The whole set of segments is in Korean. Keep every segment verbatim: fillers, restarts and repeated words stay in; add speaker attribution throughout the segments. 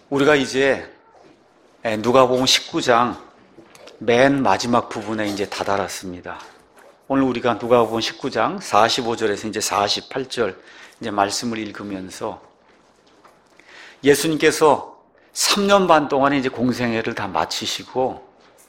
Speaker 1: 우리가 이제 누가복음 십구 장 맨 마지막 부분에 이제 다다랐습니다. 오늘 우리가 누가복음 십구 장 사십오 절에서 이제 사십팔 절 이제 말씀을 읽으면서 예수님께서 삼 년 반 동안의 이제 공생애를 다 마치시고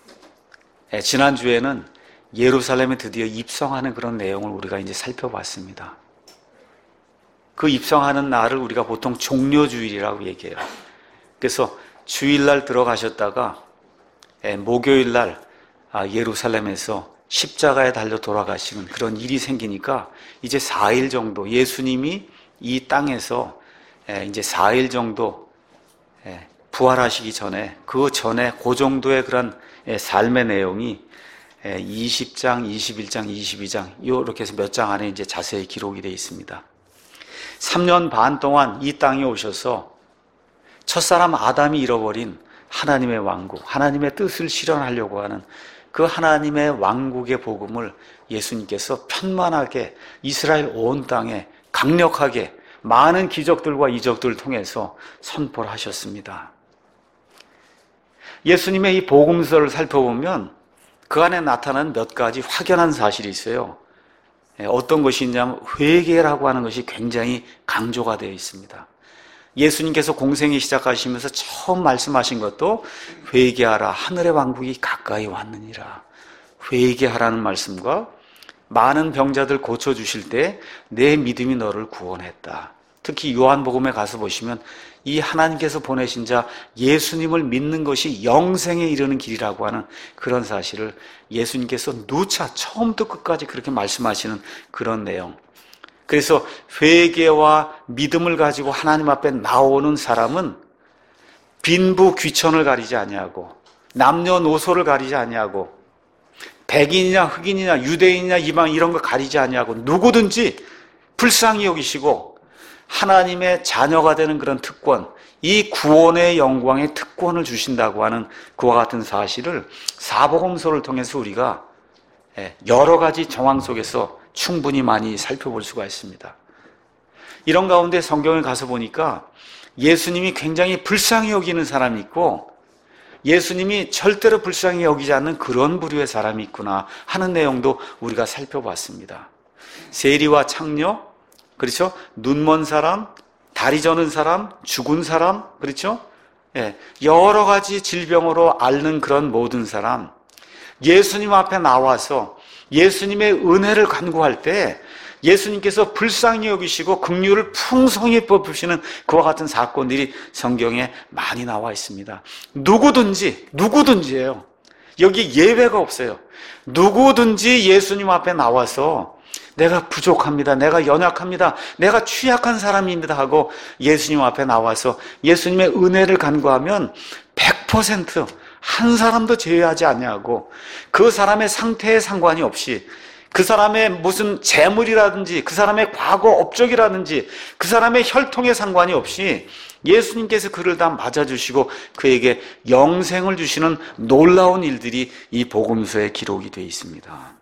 Speaker 1: 지난주에는 예루살렘에 드디어 입성하는 그런 내용을 우리가 이제 살펴봤습니다. 그 입성하는 날을 우리가 보통 종료주일이라고 얘기해요. 그래서 주일날 들어가셨다가 목요일날 예루살렘에서 십자가에 달려 돌아가시는 그런 일이 생기니까 이제 사 일 정도 예수님이 이 땅에서 이제 사 일 정도 부활하시기 전에 그 전에 그 정도의 그런 삶의 내용이 이십 장, 이십일 장, 이십이 장 이렇게 해서 몇 장 안에 이제 자세히 기록이 되어 있습니다. 삼 년 반 동안 이 땅에 오셔서 첫사람 아담이 잃어버린 하나님의 왕국, 하나님의 뜻을 실현하려고 하는 그 하나님의 왕국의 복음을 예수님께서 편만하게 이스라엘 온 땅에 강력하게 많은 기적들과 이적들을 통해서 선포를 하셨습니다. 예수님의 이 복음서를 살펴보면 그 안에 나타난 몇 가지 확연한 사실이 있어요. 어떤 것이 있냐면 회개라고 하는 것이 굉장히 강조가 되어 있습니다. 예수님께서 공생애 시작하시면서 처음 말씀하신 것도 회개하라, 하늘의 왕국이 가까이 왔느니라. 회개하라는 말씀과 많은 병자들 고쳐주실 때 내 믿음이 너를 구원했다. 특히 요한복음에 가서 보시면 이 하나님께서 보내신 자 예수님을 믿는 것이 영생에 이르는 길이라고 하는 그런 사실을 예수님께서 누차 처음부터 끝까지 그렇게 말씀하시는 그런 내용. 그래서 회개와 믿음을 가지고 하나님 앞에 나오는 사람은 빈부 귀천을 가리지 아니하고 남녀노소를 가리지 아니하고 백인이냐 흑인이냐 유대인이냐 이방 이런 거 가리지 아니하고 누구든지 불쌍히 여기시고 하나님의 자녀가 되는 그런 특권, 이 구원의 영광의 특권을 주신다고 하는 그와 같은 사실을 사복음서를 통해서 우리가 여러 가지 정황 속에서 충분히 많이 살펴볼 수가 있습니다. 이런 가운데 성경에 가서 보니까 예수님이 굉장히 불쌍히 여기는 사람이 있고 예수님이 절대로 불쌍히 여기지 않는 그런 부류의 사람이 있구나 하는 내용도 우리가 살펴봤습니다. 세리와 창녀, 그렇죠? 눈먼 사람, 다리 저는 사람, 죽은 사람, 그렇죠? 예, 여러 가지 질병으로 앓는 그런 모든 사람, 예수님 앞에 나와서 예수님의 은혜를 간구할 때 예수님께서 불쌍히 여기시고 긍휼을 풍성히 베푸시는 그와 같은 사건들이 성경에 많이 나와 있습니다. 누구든지, 누구든지예요. 여기 예외가 없어요. 누구든지 예수님 앞에 나와서 내가 부족합니다. 내가 연약합니다. 내가 취약한 사람입니다 하고 예수님 앞에 나와서 예수님의 은혜를 간구하면 백 퍼센트 한 사람도 제외하지 아니하고 그 사람의 상태에 상관이 없이 그 사람의 무슨 재물이라든지 그 사람의 과거 업적이라든지 그 사람의 혈통에 상관이 없이 예수님께서 그를 다 맞아주시고 그에게 영생을 주시는 놀라운 일들이 이 복음서에 기록이 되어 있습니다.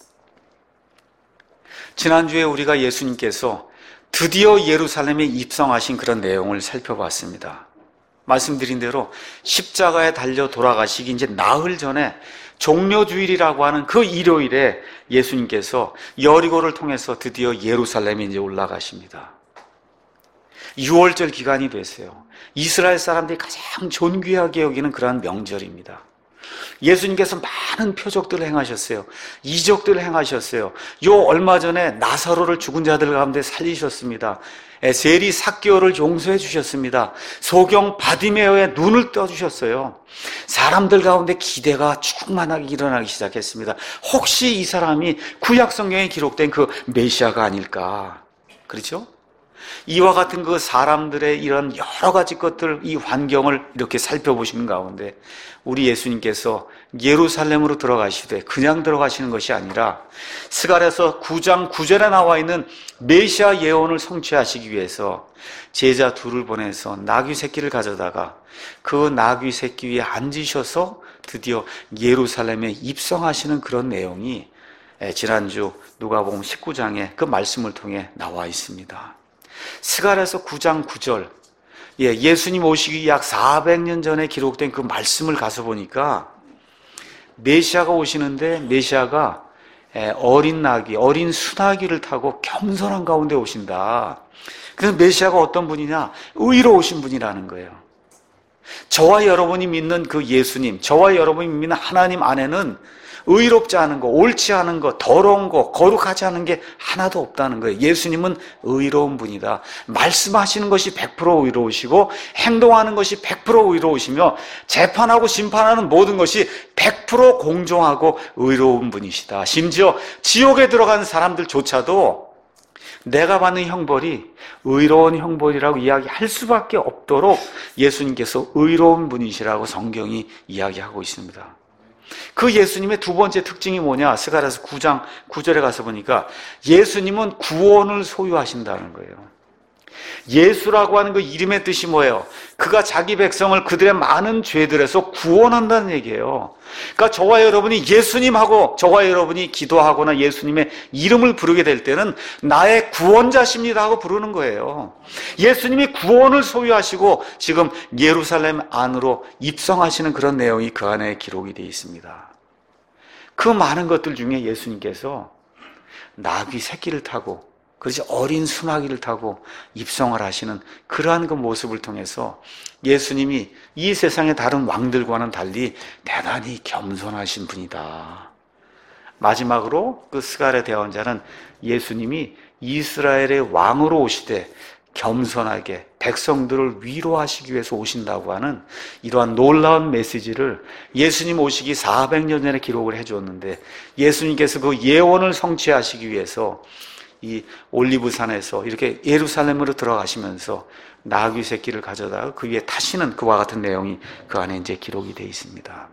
Speaker 1: 지난주에 우리가 예수님께서 드디어 예루살렘에 입성하신 그런 내용을 살펴봤습니다. 말씀드린 대로 십자가에 달려 돌아가시기 이제 나흘 전에 종료주일이라고 하는 그 일요일에 예수님께서 여리고를 통해서 드디어 예루살렘에 이제 올라가십니다. 유월절 기간이 됐어요. 이스라엘 사람들이 가장 존귀하게 여기는 그러한 명절입니다. 예수님께서 많은 표적들을 행하셨어요. 이적들을 행하셨어요. 요 얼마 전에 나사로를 죽은 자들 가운데 살리셨습니다. 세리 삭개오를 용서해 주셨습니다. 소경 바디메오의 눈을 떠주셨어요. 사람들 가운데 기대가 충만하게 일어나기 시작했습니다. 혹시 이 사람이 구약 성경에 기록된 그 메시아가 아닐까? 그렇죠? 이와 같은 그 사람들의 이런 여러 가지 것들, 이 환경을 이렇게 살펴보시는 가운데 우리 예수님께서 예루살렘으로 들어가시되 그냥 들어가시는 것이 아니라 스가랴서 구 장 구 절에 나와 있는 메시아 예언을 성취하시기 위해서 제자 둘을 보내서 나귀 새끼를 가져다가 그 나귀 새끼 위에 앉으셔서 드디어 예루살렘에 입성하시는 그런 내용이 지난주 누가복음 십구 장에 그 말씀을 통해 나와 있습니다. 스가랴서 구 장 구 절 예, 예수님 오시기 약 사백 년 전에 기록된 그 말씀을 가서 보니까 메시아가 오시는데 메시아가 어린 나귀, 어린 수나귀를 타고 겸손한 가운데 오신다. 그래서 메시아가 어떤 분이냐? 의로우신 분이라는 거예요. 저와 여러분이 믿는 그 예수님, 저와 여러분이 믿는 하나님 안에는 의롭지 않은 거, 옳지 않은 거, 더러운 거, 거룩하지 않은 게 하나도 없다는 거예요. 예수님은 의로운 분이다. 말씀하시는 것이 백 퍼센트 의로우시고 행동하는 것이 백 퍼센트 의로우시며 재판하고 심판하는 모든 것이 백 퍼센트 공정하고 의로운 분이시다. 심지어 지옥에 들어간 사람들조차도 내가 받는 형벌이 의로운 형벌이라고 이야기할 수밖에 없도록 예수님께서 의로운 분이시라고 성경이 이야기하고 있습니다. 그 예수님의 두 번째 특징이 뭐냐? 스가랴서 구 장 구 절에 가서 보니까 예수님은 구원을 소유하신다는 거예요. 예수라고 하는 그 이름의 뜻이 뭐예요? 그가 자기 백성을 그들의 많은 죄들에서 구원한다는 얘기예요. 그러니까 저와 여러분이 예수님하고 저와 여러분이 기도하거나 예수님의 이름을 부르게 될 때는 나의 구원자십니다 하고 부르는 거예요. 예수님이 구원을 소유하시고 지금 예루살렘 안으로 입성하시는 그런 내용이 그 안에 기록이 되어 있습니다. 그 많은 것들 중에 예수님께서 나귀 새끼를 타고 그렇지 어린 수나귀를 타고 입성을 하시는 그러한 그 모습을 통해서 예수님이 이 세상의 다른 왕들과는 달리 대단히 겸손하신 분이다. 마지막으로 그 스가랴 대언자는 예수님이 이스라엘의 왕으로 오시되 겸손하게 백성들을 위로하시기 위해서 오신다고 하는 이러한 놀라운 메시지를 예수님 오시기 사백 년 전에 기록을 해주었는데 예수님께서 그 예언을 성취하시기 위해서 이 올리브산에서 이렇게 예루살렘으로 들어가시면서 나귀 새끼를 가져다가 그 위에 타시는 그와 같은 내용이 그 안에 이제 기록이 되어 있습니다.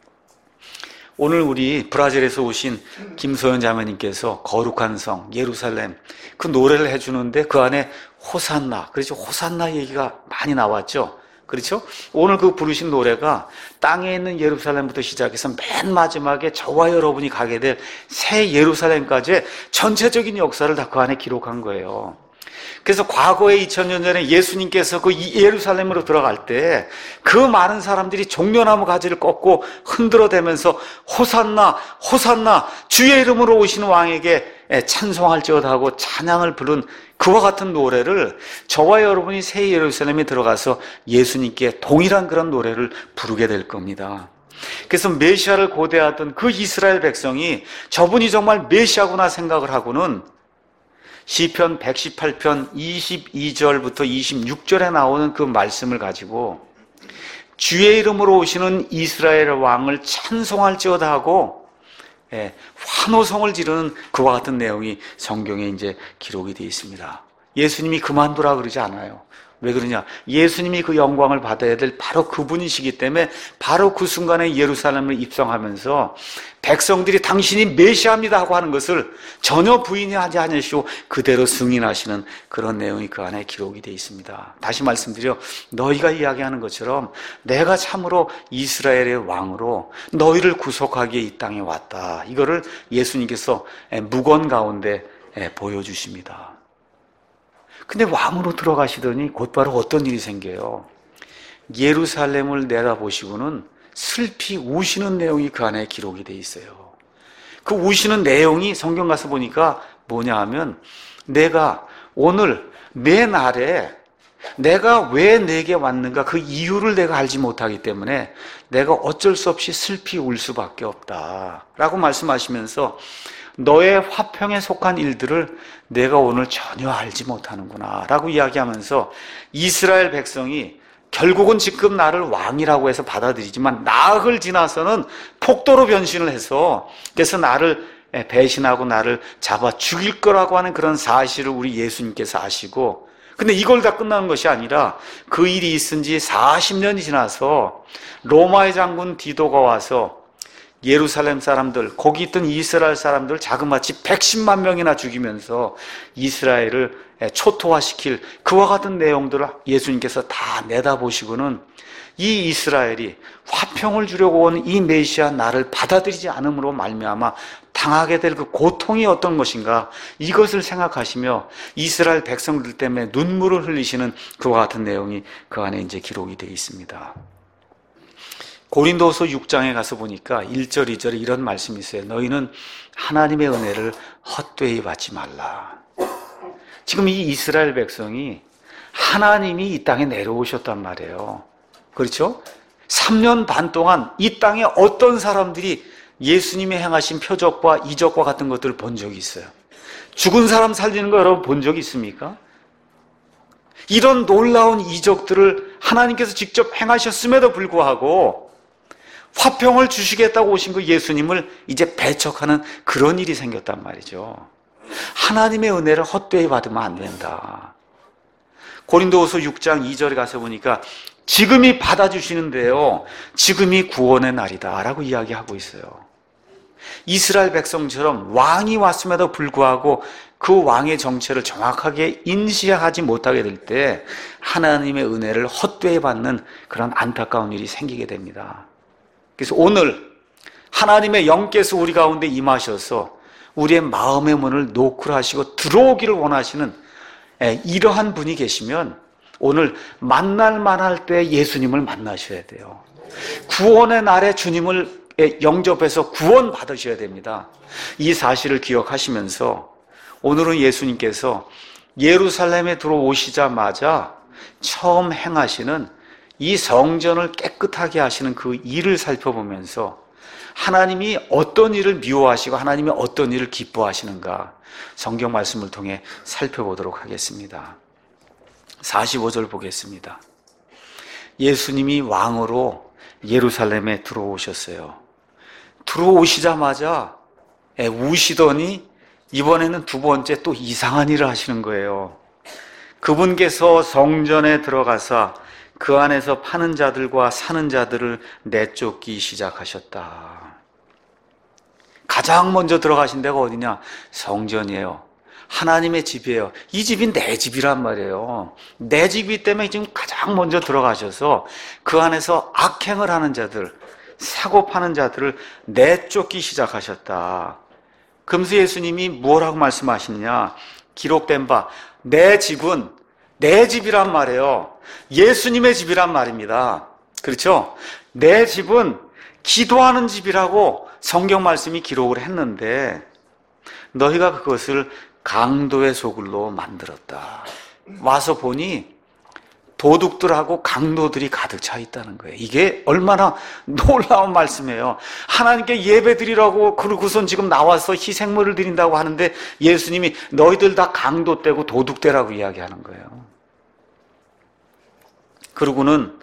Speaker 1: 오늘 우리 브라질에서 오신 김소연 자매님께서 거룩한 성 예루살렘 그 노래를 해주는데 그 안에 호산나, 그렇죠? 호산나 얘기가 많이 나왔죠. 그렇죠? 오늘 그 부르신 노래가 땅에 있는 예루살렘부터 시작해서 맨 마지막에 저와 여러분이 가게 될 새 예루살렘까지의 전체적인 역사를 다 그 안에 기록한 거예요. 그래서 과거에 이천 년 전에 예수님께서 그 예루살렘으로 들어갈 때 그 많은 사람들이 종려나무 가지를 꺾고 흔들어대면서 호산나 호산나 주의 이름으로 오시는 왕에게 찬송할지어다 하고 찬양을 부른 그와 같은 노래를 저와 여러분이 새 예루살렘에 들어가서 예수님께 동일한 그런 노래를 부르게 될 겁니다. 그래서 메시아를 고대하던 그 이스라엘 백성이 저분이 정말 메시아구나 생각을 하고는 시편 백십팔 편 이십이 절부터 이십육 절에 나오는 그 말씀을 가지고 주의 이름으로 오시는 이스라엘 왕을 찬송할지어다 하고 예, 환호성을 지르는 그와 같은 내용이 성경에 이제 기록이 되어 있습니다. 예수님이 그만두라 그러지 않아요. 왜 그러냐? 예수님이 그 영광을 받아야 될 바로 그분이시기 때문에 바로 그 순간에 예루살렘을 입성하면서 백성들이 당신이 메시아입니다 하고 하는 것을 전혀 부인하지 않으시고 그대로 승인하시는 그런 내용이 그 안에 기록이 되어 있습니다. 다시 말씀드려 너희가 이야기하는 것처럼 내가 참으로 이스라엘의 왕으로 너희를 구속하기에 이 땅에 왔다. 이거를 예수님께서 묵언 가운데 보여주십니다. 근데 왕으로 들어가시더니 곧바로 어떤 일이 생겨요? 예루살렘을 내다보시고는 슬피 우시는 내용이 그 안에 기록이 돼 있어요. 그 우시는 내용이 성경 가서 보니까 뭐냐 하면 내가 오늘 내 날에 내가 왜 내게 왔는가 그 이유를 내가 알지 못하기 때문에 내가 어쩔 수 없이 슬피 울 수밖에 없다 라고 말씀하시면서 너의 화평에 속한 일들을 내가 오늘 전혀 알지 못하는구나 라고 이야기하면서 이스라엘 백성이 결국은 지금 나를 왕이라고 해서 받아들이지만 나흘 지나서는 폭도로 변신을 해서 그래서 나를 배신하고 나를 잡아 죽일 거라고 하는 그런 사실을 우리 예수님께서 아시고 근데 이걸 다 끝나는 것이 아니라 그 일이 있은 지 사십 년이 지나서 로마의 장군 디도가 와서 예루살렘 사람들, 거기 있던 이스라엘 사람들 자그마치 백십만 명이나 죽이면서 이스라엘을 초토화시킬 그와 같은 내용들을 예수님께서 다 내다보시고는 이 이스라엘이 화평을 주려고 온 이 메시아 나를 받아들이지 않음으로 말미암아 당하게 될 그 고통이 어떤 것인가, 이것을 생각하시며 이스라엘 백성들 때문에 눈물을 흘리시는 그와 같은 내용이 그 안에 이제 기록이 되어 있습니다. 고린도후서 육 장에 가서 보니까 일 절, 이 절에 이런 말씀이 있어요. 너희는 하나님의 은혜를 헛되이 받지 말라. 지금 이 이스라엘 백성이 하나님이 이 땅에 내려오셨단 말이에요. 그렇죠? 삼 년 반 동안 이 땅에 어떤 사람들이 예수님이 행하신 표적과 이적과 같은 것들을 본 적이 있어요? 죽은 사람 살리는 거 여러분 본 적이 있습니까? 이런 놀라운 이적들을 하나님께서 직접 행하셨음에도 불구하고 화평을 주시겠다고 오신 그 예수님을 이제 배척하는 그런 일이 생겼단 말이죠. 하나님의 은혜를 헛되이 받으면 안 된다. 고린도후서 육 장 이 절에 가서 보니까 지금이 받아주시는데요, 지금이 구원의 날이다 라고 이야기하고 있어요. 이스라엘 백성처럼 왕이 왔음에도 불구하고 그 왕의 정체를 정확하게 인식하지 못하게 될 때 하나님의 은혜를 헛되이 받는 그런 안타까운 일이 생기게 됩니다. 그래서 오늘 하나님의 영께서 우리 가운데 임하셔서 우리의 마음의 문을 노크하시고 들어오기를 원하시는 이러한 분이 계시면 오늘 만날 만할 때 예수님을 만나셔야 돼요. 구원의 날에 주님을 영접해서 구원 받으셔야 됩니다. 이 사실을 기억하시면서 오늘은 예수님께서 예루살렘에 들어오시자마자 처음 행하시는 이 성전을 깨끗하게 하시는 그 일을 살펴보면서 하나님이 어떤 일을 미워하시고 하나님이 어떤 일을 기뻐하시는가 성경 말씀을 통해 살펴보도록 하겠습니다. 사십오 절 보겠습니다. 예수님이 왕으로 예루살렘에 들어오셨어요. 들어오시자마자 우시더니 이번에는 두 번째 또 이상한 일을 하시는 거예요. 그분께서 성전에 들어가서 그 안에서 파는 자들과 사는 자들을 내쫓기 시작하셨다. 가장 먼저 들어가신 데가 어디냐? 성전이에요. 하나님의 집이에요. 이 집이 내 집이란 말이에요. 내 집이기 때문에 지금 가장 먼저 들어가셔서 그 안에서 악행을 하는 자들, 사고 파는 자들을 내쫓기 시작하셨다. 금수 예수님이 뭐라고 말씀하시느냐? 기록된 바 내 집은 내 집이란 말이에요. 예수님의 집이란 말입니다. 그렇죠? 내 집은 기도하는 집이라고 성경 말씀이 기록을 했는데 너희가 그것을 강도의 소굴로 만들었다. 와서 보니 도둑들하고 강도들이 가득 차 있다는 거예요. 이게 얼마나 놀라운 말씀이에요. 하나님께 예배 드리라고 그러고선 지금 나와서 희생물을 드린다고 하는데 예수님이 너희들 다 강도 떼고 도둑 떼라고 이야기하는 거예요. 그러고는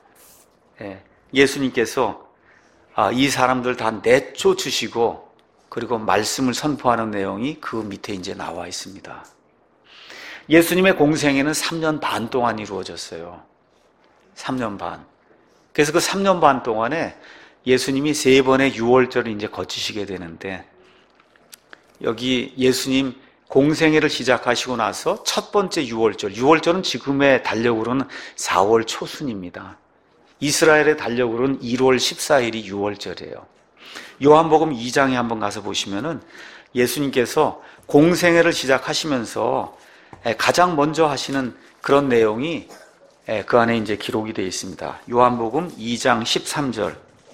Speaker 1: 예수님께서 이 사람들 다 내쫓으시고 그리고 말씀을 선포하는 내용이 그 밑에 이제 나와 있습니다. 예수님의 공생애는 삼 년 반 동안 이루어졌어요. 삼 년 반. 그래서 그 삼 년 반 동안에 예수님이 세 번의 유월절을 이제 거치시게 되는데 여기 예수님 공생애를 시작하시고 나서 첫 번째 유월절, 유월절은 지금의 달력으로는 사월 초순입니다. 이스라엘의 달력으로는 일월 십사일이 유월절이에요. 요한복음 이 장에 한번 가서 보시면은 예수님께서 공생애를 시작하시면서 가장 먼저 하시는 그런 내용이 그 안에 이제 기록이 되어 있습니다. 요한복음 이 장 십삼 절.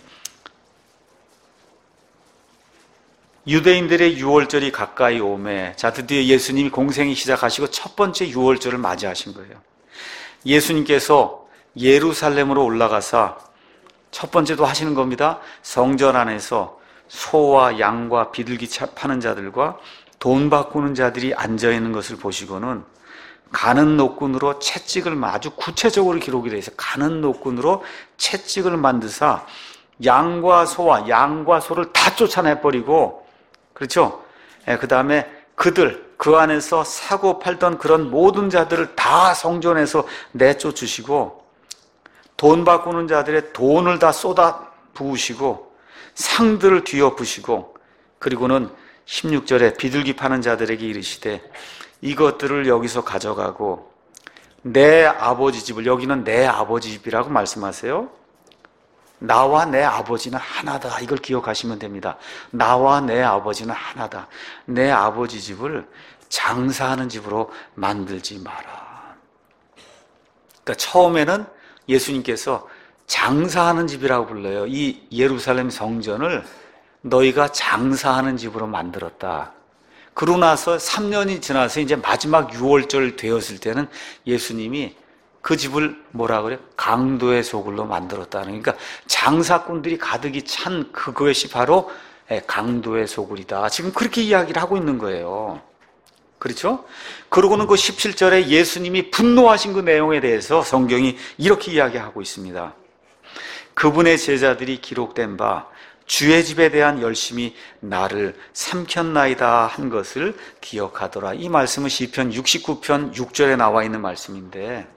Speaker 1: 유대인들의 유월절이 가까이 오매, 자 드디어 예수님이 공생이 시작하시고 첫 번째 유월절을 맞이하신 거예요. 예수님께서 예루살렘으로 올라가서 첫 번째도 하시는 겁니다. 성전 안에서 소와 양과 비둘기 파는 자들과 돈 바꾸는 자들이 앉아있는 것을 보시고는 가는 노끈으로 채찍을 아주 구체적으로 기록이 되어 있어요. 가는 노끈으로 채찍을 만드사 양과 소와 양과 소를 다 쫓아내버리고, 그렇죠? 예, 그 다음에 그들 그 안에서 사고 팔던 그런 모든 자들을 다 성전에서 내쫓으시고 돈 바꾸는 자들의 돈을 다 쏟아 부으시고 상들을 뒤엎으시고 그리고는 십육 절에 비둘기 파는 자들에게 이르시되 이것들을 여기서 가져가고 내 아버지 집을, 여기는 내 아버지 집이라고 말씀하세요. 나와 내 아버지는 하나다. 이걸 기억하시면 됩니다. 나와 내 아버지는 하나다. 내 아버지 집을 장사하는 집으로 만들지 마라. 그러니까 처음에는 예수님께서 장사하는 집이라고 불러요. 이 예루살렘 성전을 너희가 장사하는 집으로 만들었다. 그러고 나서 삼 년이 지나서 이제 마지막 유월절 되었을 때는 예수님이 그 집을 뭐라 그래요? 강도의 소굴로 만들었다는. 그러니까 장사꾼들이 가득히 찬 그것이 바로 강도의 소굴이다. 지금 그렇게 이야기를 하고 있는 거예요. 그렇죠? 그러고는 그 십칠 절에 예수님이 분노하신 그 내용에 대해서 성경이 이렇게 이야기하고 있습니다. 그분의 제자들이 기록된 바 주의 집에 대한 열심이 나를 삼켰나이다 한 것을 기억하더라. 이 말씀은 시편 육십구 편 육 절에 나와 있는 말씀인데,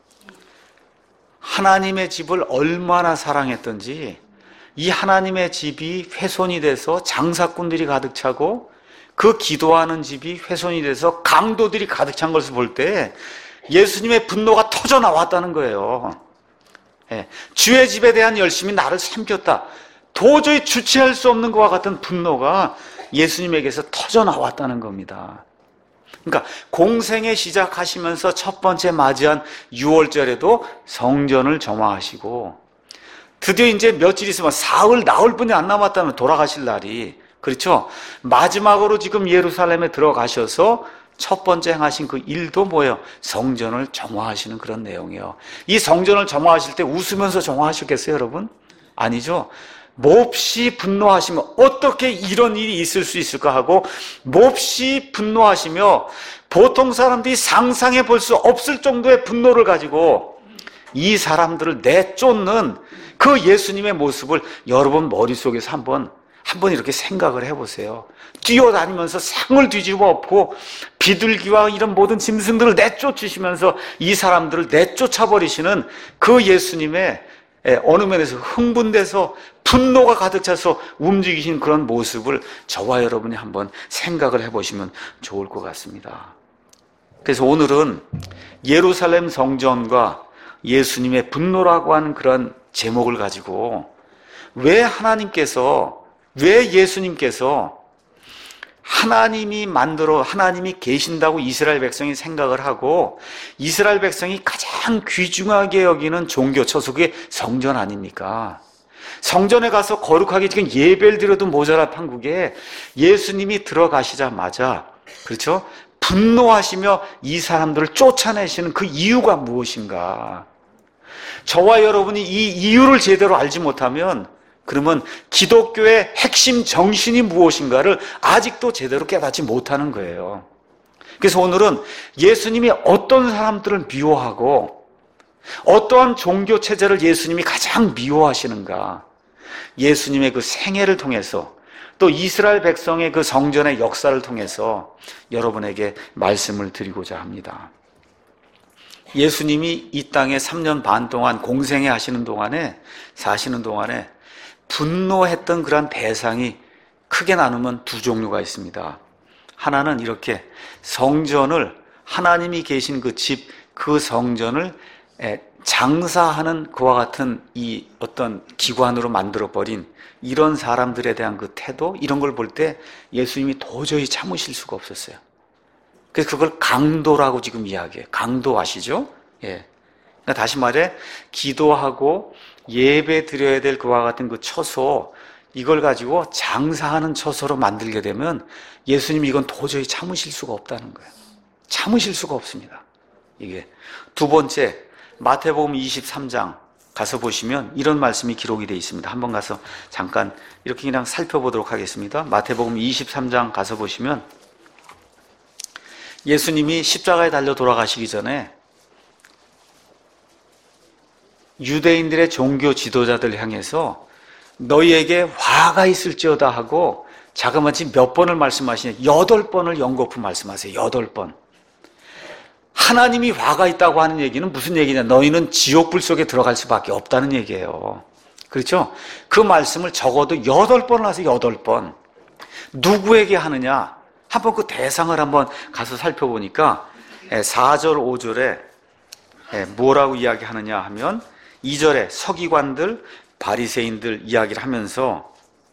Speaker 1: 하나님의 집을 얼마나 사랑했던지 이 하나님의 집이 훼손이 돼서 장사꾼들이 가득 차고 그 기도하는 집이 훼손이 돼서 강도들이 가득 찬 것을 볼 때 예수님의 분노가 터져 나왔다는 거예요. 예, 주의 집에 대한 열심이 나를 삼켰다. 도저히 주체할 수 없는 것과 같은 분노가 예수님에게서 터져 나왔다는 겁니다. 그러니까 공생에 시작하시면서 첫 번째 맞이한 유월절에도 성전을 정화하시고, 드디어 이제 며칠 있으면 사흘 나흘 뿐이 안 남았다면 돌아가실 날이, 그렇죠? 마지막으로 지금 예루살렘에 들어가셔서 첫 번째 행하신 그 일도 뭐예요? 성전을 정화하시는 그런 내용이에요. 이 성전을 정화하실 때 웃으면서 정화하셨겠어요, 여러분? 아니죠. 몹시 분노하시며 어떻게 이런 일이 있을 수 있을까 하고 몹시 분노하시며 보통 사람들이 상상해 볼 수 없을 정도의 분노를 가지고 이 사람들을 내쫓는 그 예수님의 모습을 여러분 머릿속에서 한번 한번 이렇게 생각을 해보세요. 뛰어다니면서 상을 뒤집어 엎고 비둘기와 이런 모든 짐승들을 내쫓으시면서 이 사람들을 내쫓아버리시는 그 예수님의 어느 면에서 흥분돼서 분노가 가득 차서 움직이신 그런 모습을 저와 여러분이 한번 생각을 해보시면 좋을 것 같습니다. 그래서 오늘은 예루살렘 성전과 예수님의 분노라고 하는 그런 제목을 가지고 왜 하나님께서, 왜 예수님께서 하나님이 만들어, 하나님이 계신다고 이스라엘 백성이 생각을 하고 이스라엘 백성이 가장 귀중하게 여기는 종교 처소가 성전 아닙니까? 성전에 가서 거룩하게 지금 예배를 드려도 모자랄 판국에 예수님이 들어가시자마자, 그렇죠? 분노하시며 이 사람들을 쫓아내시는 그 이유가 무엇인가? 저와 여러분이 이 이유를 제대로 알지 못하면 그러면 기독교의 핵심 정신이 무엇인가를 아직도 제대로 깨닫지 못하는 거예요. 그래서 오늘은 예수님이 어떤 사람들을 미워하고 어떠한 종교 체제를 예수님이 가장 미워하시는가, 예수님의 그 생애를 통해서 또 이스라엘 백성의 그 성전의 역사를 통해서 여러분에게 말씀을 드리고자 합니다. 예수님이 이 땅에 삼 년 반 동안 공생애 하시는 동안에, 사시는 동안에 분노했던 그런 대상이 크게 나누면 두 종류가 있습니다. 하나는 이렇게 성전을, 하나님이 계신 그 집, 그 성전을 장사하는 그와 같은 이 어떤 기관으로 만들어버린 이런 사람들에 대한 그 태도, 이런 걸 볼 때 예수님이 도저히 참으실 수가 없었어요. 그래서 그걸 강도라고 지금 이야기해요. 강도 아시죠? 예. 그러니까 다시 말해, 기도하고 예배 드려야 될 그와 같은 그 처소, 이걸 가지고 장사하는 처소로 만들게 되면 예수님이 이건 도저히 참으실 수가 없다는 거예요. 참으실 수가 없습니다. 이게. 두 번째, 마태복음 이십삼 장 가서 보시면 이런 말씀이 기록이 되어 있습니다. 한번 가서 잠깐 이렇게 그냥 살펴보도록 하겠습니다. 마태복음 이십삼 장 가서 보시면 예수님이 십자가에 달려 돌아가시기 전에 유대인들의 종교 지도자들 향해서 너희에게 화가 있을지어다 하고 자그마치 몇 번을 말씀하시냐? 여덟 번을 연거푸 말씀하세요. 여덟 번. 하나님이 화가 있다고 하는 얘기는 무슨 얘기냐? 너희는 지옥불 속에 들어갈 수밖에 없다는 얘기예요. 그렇죠? 그 말씀을 적어도 여덟 번을 하세요. 여덟 번. 누구에게 하느냐? 한번 그 대상을 한번 가서 살펴보니까 사 절, 오 절에 뭐라고 이야기하느냐 하면 이 절에 서기관들, 바리새인들 이야기를 하면서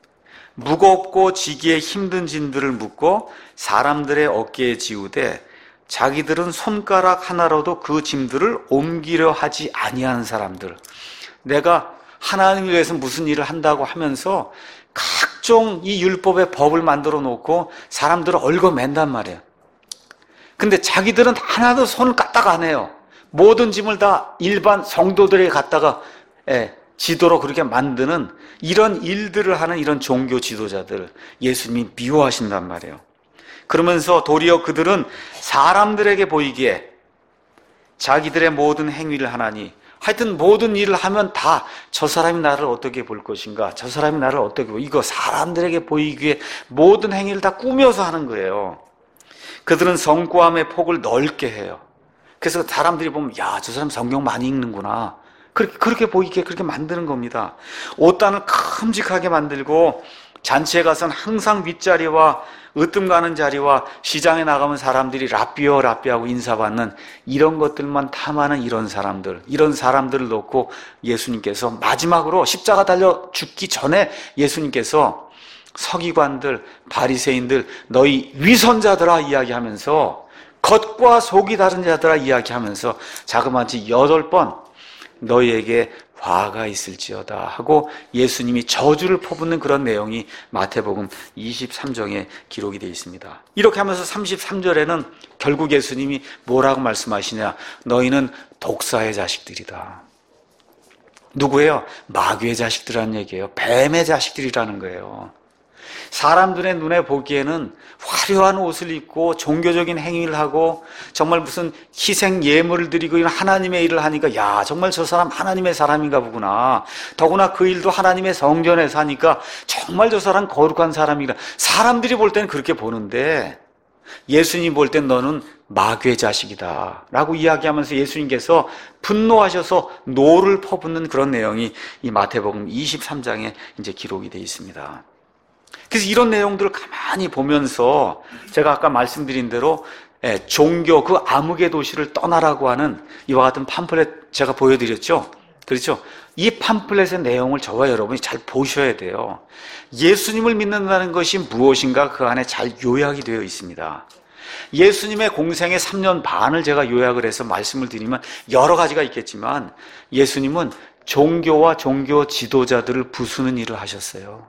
Speaker 1: 무겁고 지기에 힘든 짐들을 묻고 사람들의 어깨에 지우되 자기들은 손가락 하나로도 그 짐들을 옮기려 하지 아니하는 사람들. 내가 하나님을 위해서 무슨 일을 한다고 하면서 각종 이 율법의 법을 만들어 놓고 사람들을 얽어맨단 말이에요. 근데 자기들은 하나도 손을 까딱 안 해요. 모든 짐을 다 일반 성도들에게 갖다가 예, 지도로 그렇게 만드는 이런 일들을 하는 이런 종교 지도자들, 예수님이 미워하신단 말이에요. 그러면서 도리어 그들은 사람들에게 보이기에 자기들의 모든 행위를 하나니, 하여튼 모든 일을 하면 다 저 사람이 나를 어떻게 볼 것인가, 저 사람이 나를 어떻게 볼, 이거 사람들에게 보이기에 모든 행위를 다 꾸며서 하는 거예요. 그들은 성고함의 폭을 넓게 해요. 그래서 사람들이 보면 야, 저 사람 성경 많이 읽는구나, 그렇게, 그렇게 보이게 그렇게 만드는 겁니다. 옷단을 큼직하게 만들고 잔치에 가서는 항상 윗자리와 으뜸 가는 자리와 시장에 나가면 사람들이 라삐어 라삐하고 인사받는 이런 것들만 탐하는 이런 사람들, 이런 사람들을 놓고 예수님께서 마지막으로 십자가 달려 죽기 전에 예수님께서 서기관들, 바리새인들, 너희 위선자들아 이야기하면서, 겉과 속이 다른 자들아 이야기하면서 자그마치 여덟 번 너희에게 화가 있을지어다 하고 예수님이 저주를 퍼붓는 그런 내용이 마태복음 이십삼 장에 기록이 되어 있습니다. 이렇게 하면서 삼십삼 절에는 결국 예수님이 뭐라고 말씀하시냐, 너희는 독사의 자식들이다. 누구예요? 마귀의 자식들이라는 얘기예요. 뱀의 자식들이라는 거예요. 사람들의 눈에 보기에는 화려한 옷을 입고 종교적인 행위를 하고 정말 무슨 희생 예물을 드리고 이런 하나님의 일을 하니까 야, 정말 저 사람 하나님의 사람인가 보구나. 더구나 그 일도 하나님의 성전에서 하니까 정말 저 사람 거룩한 사람이구나. 사람들이 볼 때는 그렇게 보는데 예수님 볼 땐 너는 마귀의 자식이다 라고 이야기하면서 예수님께서 분노하셔서 노를 퍼붓는 그런 내용이 이 마태복음 이십삼 장에 이제 기록이 되어 있습니다. 그래서 이런 내용들을 가만히 보면서 제가 아까 말씀드린 대로 종교, 그 암흑의 도시를 떠나라고 하는 이와 같은 팜플렛 제가 보여드렸죠. 그렇죠? 이 팜플렛의 내용을 저와 여러분이 잘 보셔야 돼요. 예수님을 믿는다는 것이 무엇인가 그 안에 잘 요약이 되어 있습니다. 예수님의 공생의 삼 년 반을 제가 요약을 해서 말씀을 드리면 여러 가지가 있겠지만 예수님은 종교와 종교 지도자들을 부수는 일을 하셨어요.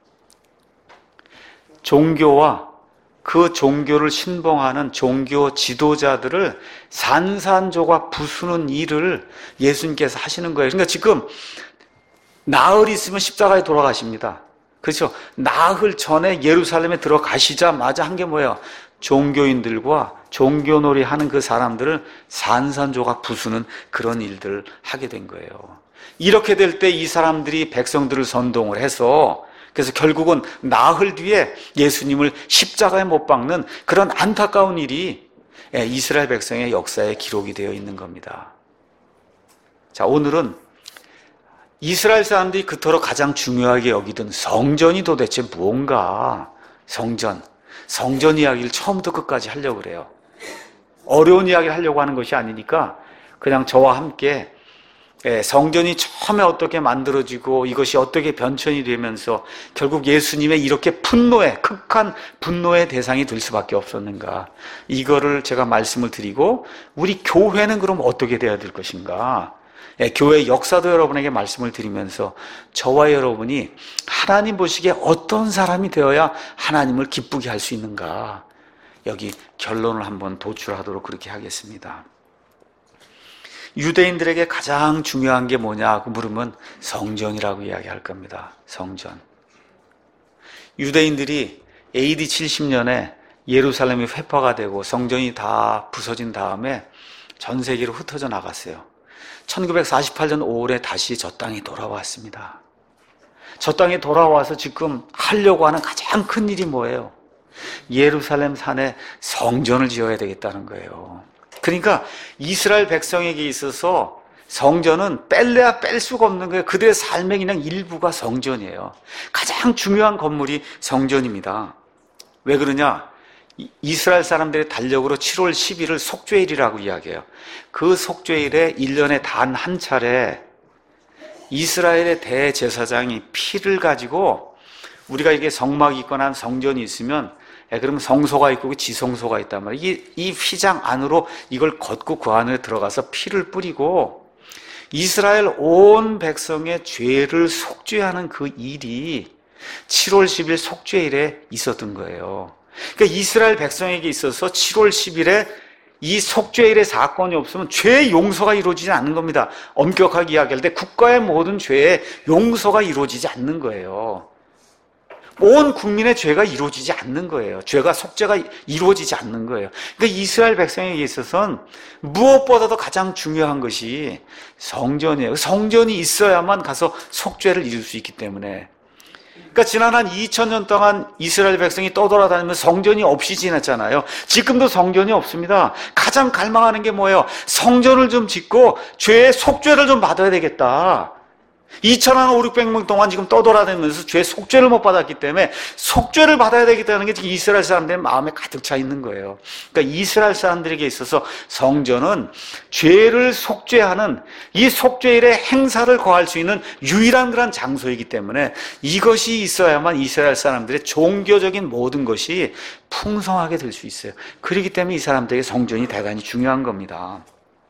Speaker 1: 종교와 그 종교를 신봉하는 종교 지도자들을 산산조각 부수는 일을 예수님께서 하시는 거예요. 그러니까 지금 나흘 있으면 십자가에 돌아가십니다. 그렇죠? 나흘 전에 예루살렘에 들어가시자마자 한 게 뭐예요? 종교인들과 종교놀이 하는 그 사람들을 산산조각 부수는 그런 일들을 하게 된 거예요. 이렇게 될 때 이 사람들이 백성들을 선동을 해서, 그래서 결국은 나흘 뒤에 예수님을 십자가에 못 박는 그런 안타까운 일이 이스라엘 백성의 역사에 기록이 되어 있는 겁니다. 자, 오늘은 이스라엘 사람들이 그토록 가장 중요하게 여기던 성전이 도대체 무언가, 성전, 성전 이야기를 처음부터 끝까지 하려고 그래요. 어려운 이야기를 하려고 하는 것이 아니니까 그냥 저와 함께 성전이 처음에 어떻게 만들어지고 이것이 어떻게 변천이 되면서 결국 예수님의 이렇게 분노의, 극한 분노의 대상이 될 수밖에 없었는가, 이거를 제가 말씀을 드리고 우리 교회는 그럼 어떻게 돼야 될 것인가, 교회의 역사도 여러분에게 말씀을 드리면서 저와 여러분이 하나님 보시기에 어떤 사람이 되어야 하나님을 기쁘게 할 수 있는가, 여기 결론을 한번 도출하도록 그렇게 하겠습니다. 유대인들에게 가장 중요한 게 뭐냐고 물으면 성전이라고 이야기할 겁니다. 성전. 유대인들이 에이디 칠십 년에 예루살렘이 회파가 되고 성전이 다 부서진 다음에 전 세계로 흩어져 나갔어요. 천구백사십팔 년 오월에 다시 저 땅에 돌아왔습니다. 저 땅에 돌아와서 지금 하려고 하는 가장 큰 일이 뭐예요? 예루살렘 산에 성전을 지어야 되겠다는 거예요. 그러니까 이스라엘 백성에게 있어서 성전은 뺄래야 뺄 수가 없는 거예요. 그들의 삶의 그냥 일부가 성전이에요. 가장 중요한 건물이 성전입니다. 왜 그러냐? 이스라엘 사람들의 달력으로 칠월 십일을 속죄일이라고 이야기해요. 그 속죄일에 일 년에 단 한 차례 이스라엘의 대제사장이 피를 가지고 우리가 이게 성막이 있거나 성전이 있으면 예, 그러면 성소가 있고 지성소가 있단 말이에요. 이, 이 휘장 안으로 이걸 걷고 그 안에 들어가서 피를 뿌리고 이스라엘 온 백성의 죄를 속죄하는 그 일이 칠월 십일 속죄일에 있었던 거예요. 그러니까 이스라엘 백성에게 있어서 칠월 십일에 이 속죄일의 사건이 없으면 죄의 용서가 이루어지지 않는 겁니다. 엄격하게 이야기할 때 국가의 모든 죄의 용서가 이루어지지 않는 거예요. 온 국민의 죄가 이루어지지 않는 거예요. 죄가 속죄가 이루어지지 않는 거예요. 그러니까 이스라엘 백성에게 있어서는 무엇보다도 가장 중요한 것이 성전이에요. 성전이 있어야만 가서 속죄를 이룰 수 있기 때문에. 그러니까 지난 한 이천 년 동안 이스라엘 백성이 떠돌아다니면서 성전이 없이 지냈잖아요. 지금도 성전이 없습니다. 가장 갈망하는 게 뭐예요? 성전을 좀 짓고 죄의 속죄를 좀 받아야 되겠다. 이천오백 명 동안 지금 떠돌아다니면서 죄 속죄를 못 받았기 때문에 속죄를 받아야 되겠다는 게 지금 이스라엘 사람들의 마음에 가득 차 있는 거예요. 그러니까 이스라엘 사람들에게 있어서 성전은 죄를 속죄하는 이 속죄일의 행사를 거할 수 있는 유일한 그런 장소이기 때문에 이것이 있어야만 이스라엘 사람들의 종교적인 모든 것이 풍성하게 될 수 있어요. 그렇기 때문에 이 사람들에게 성전이 대단히 중요한 겁니다.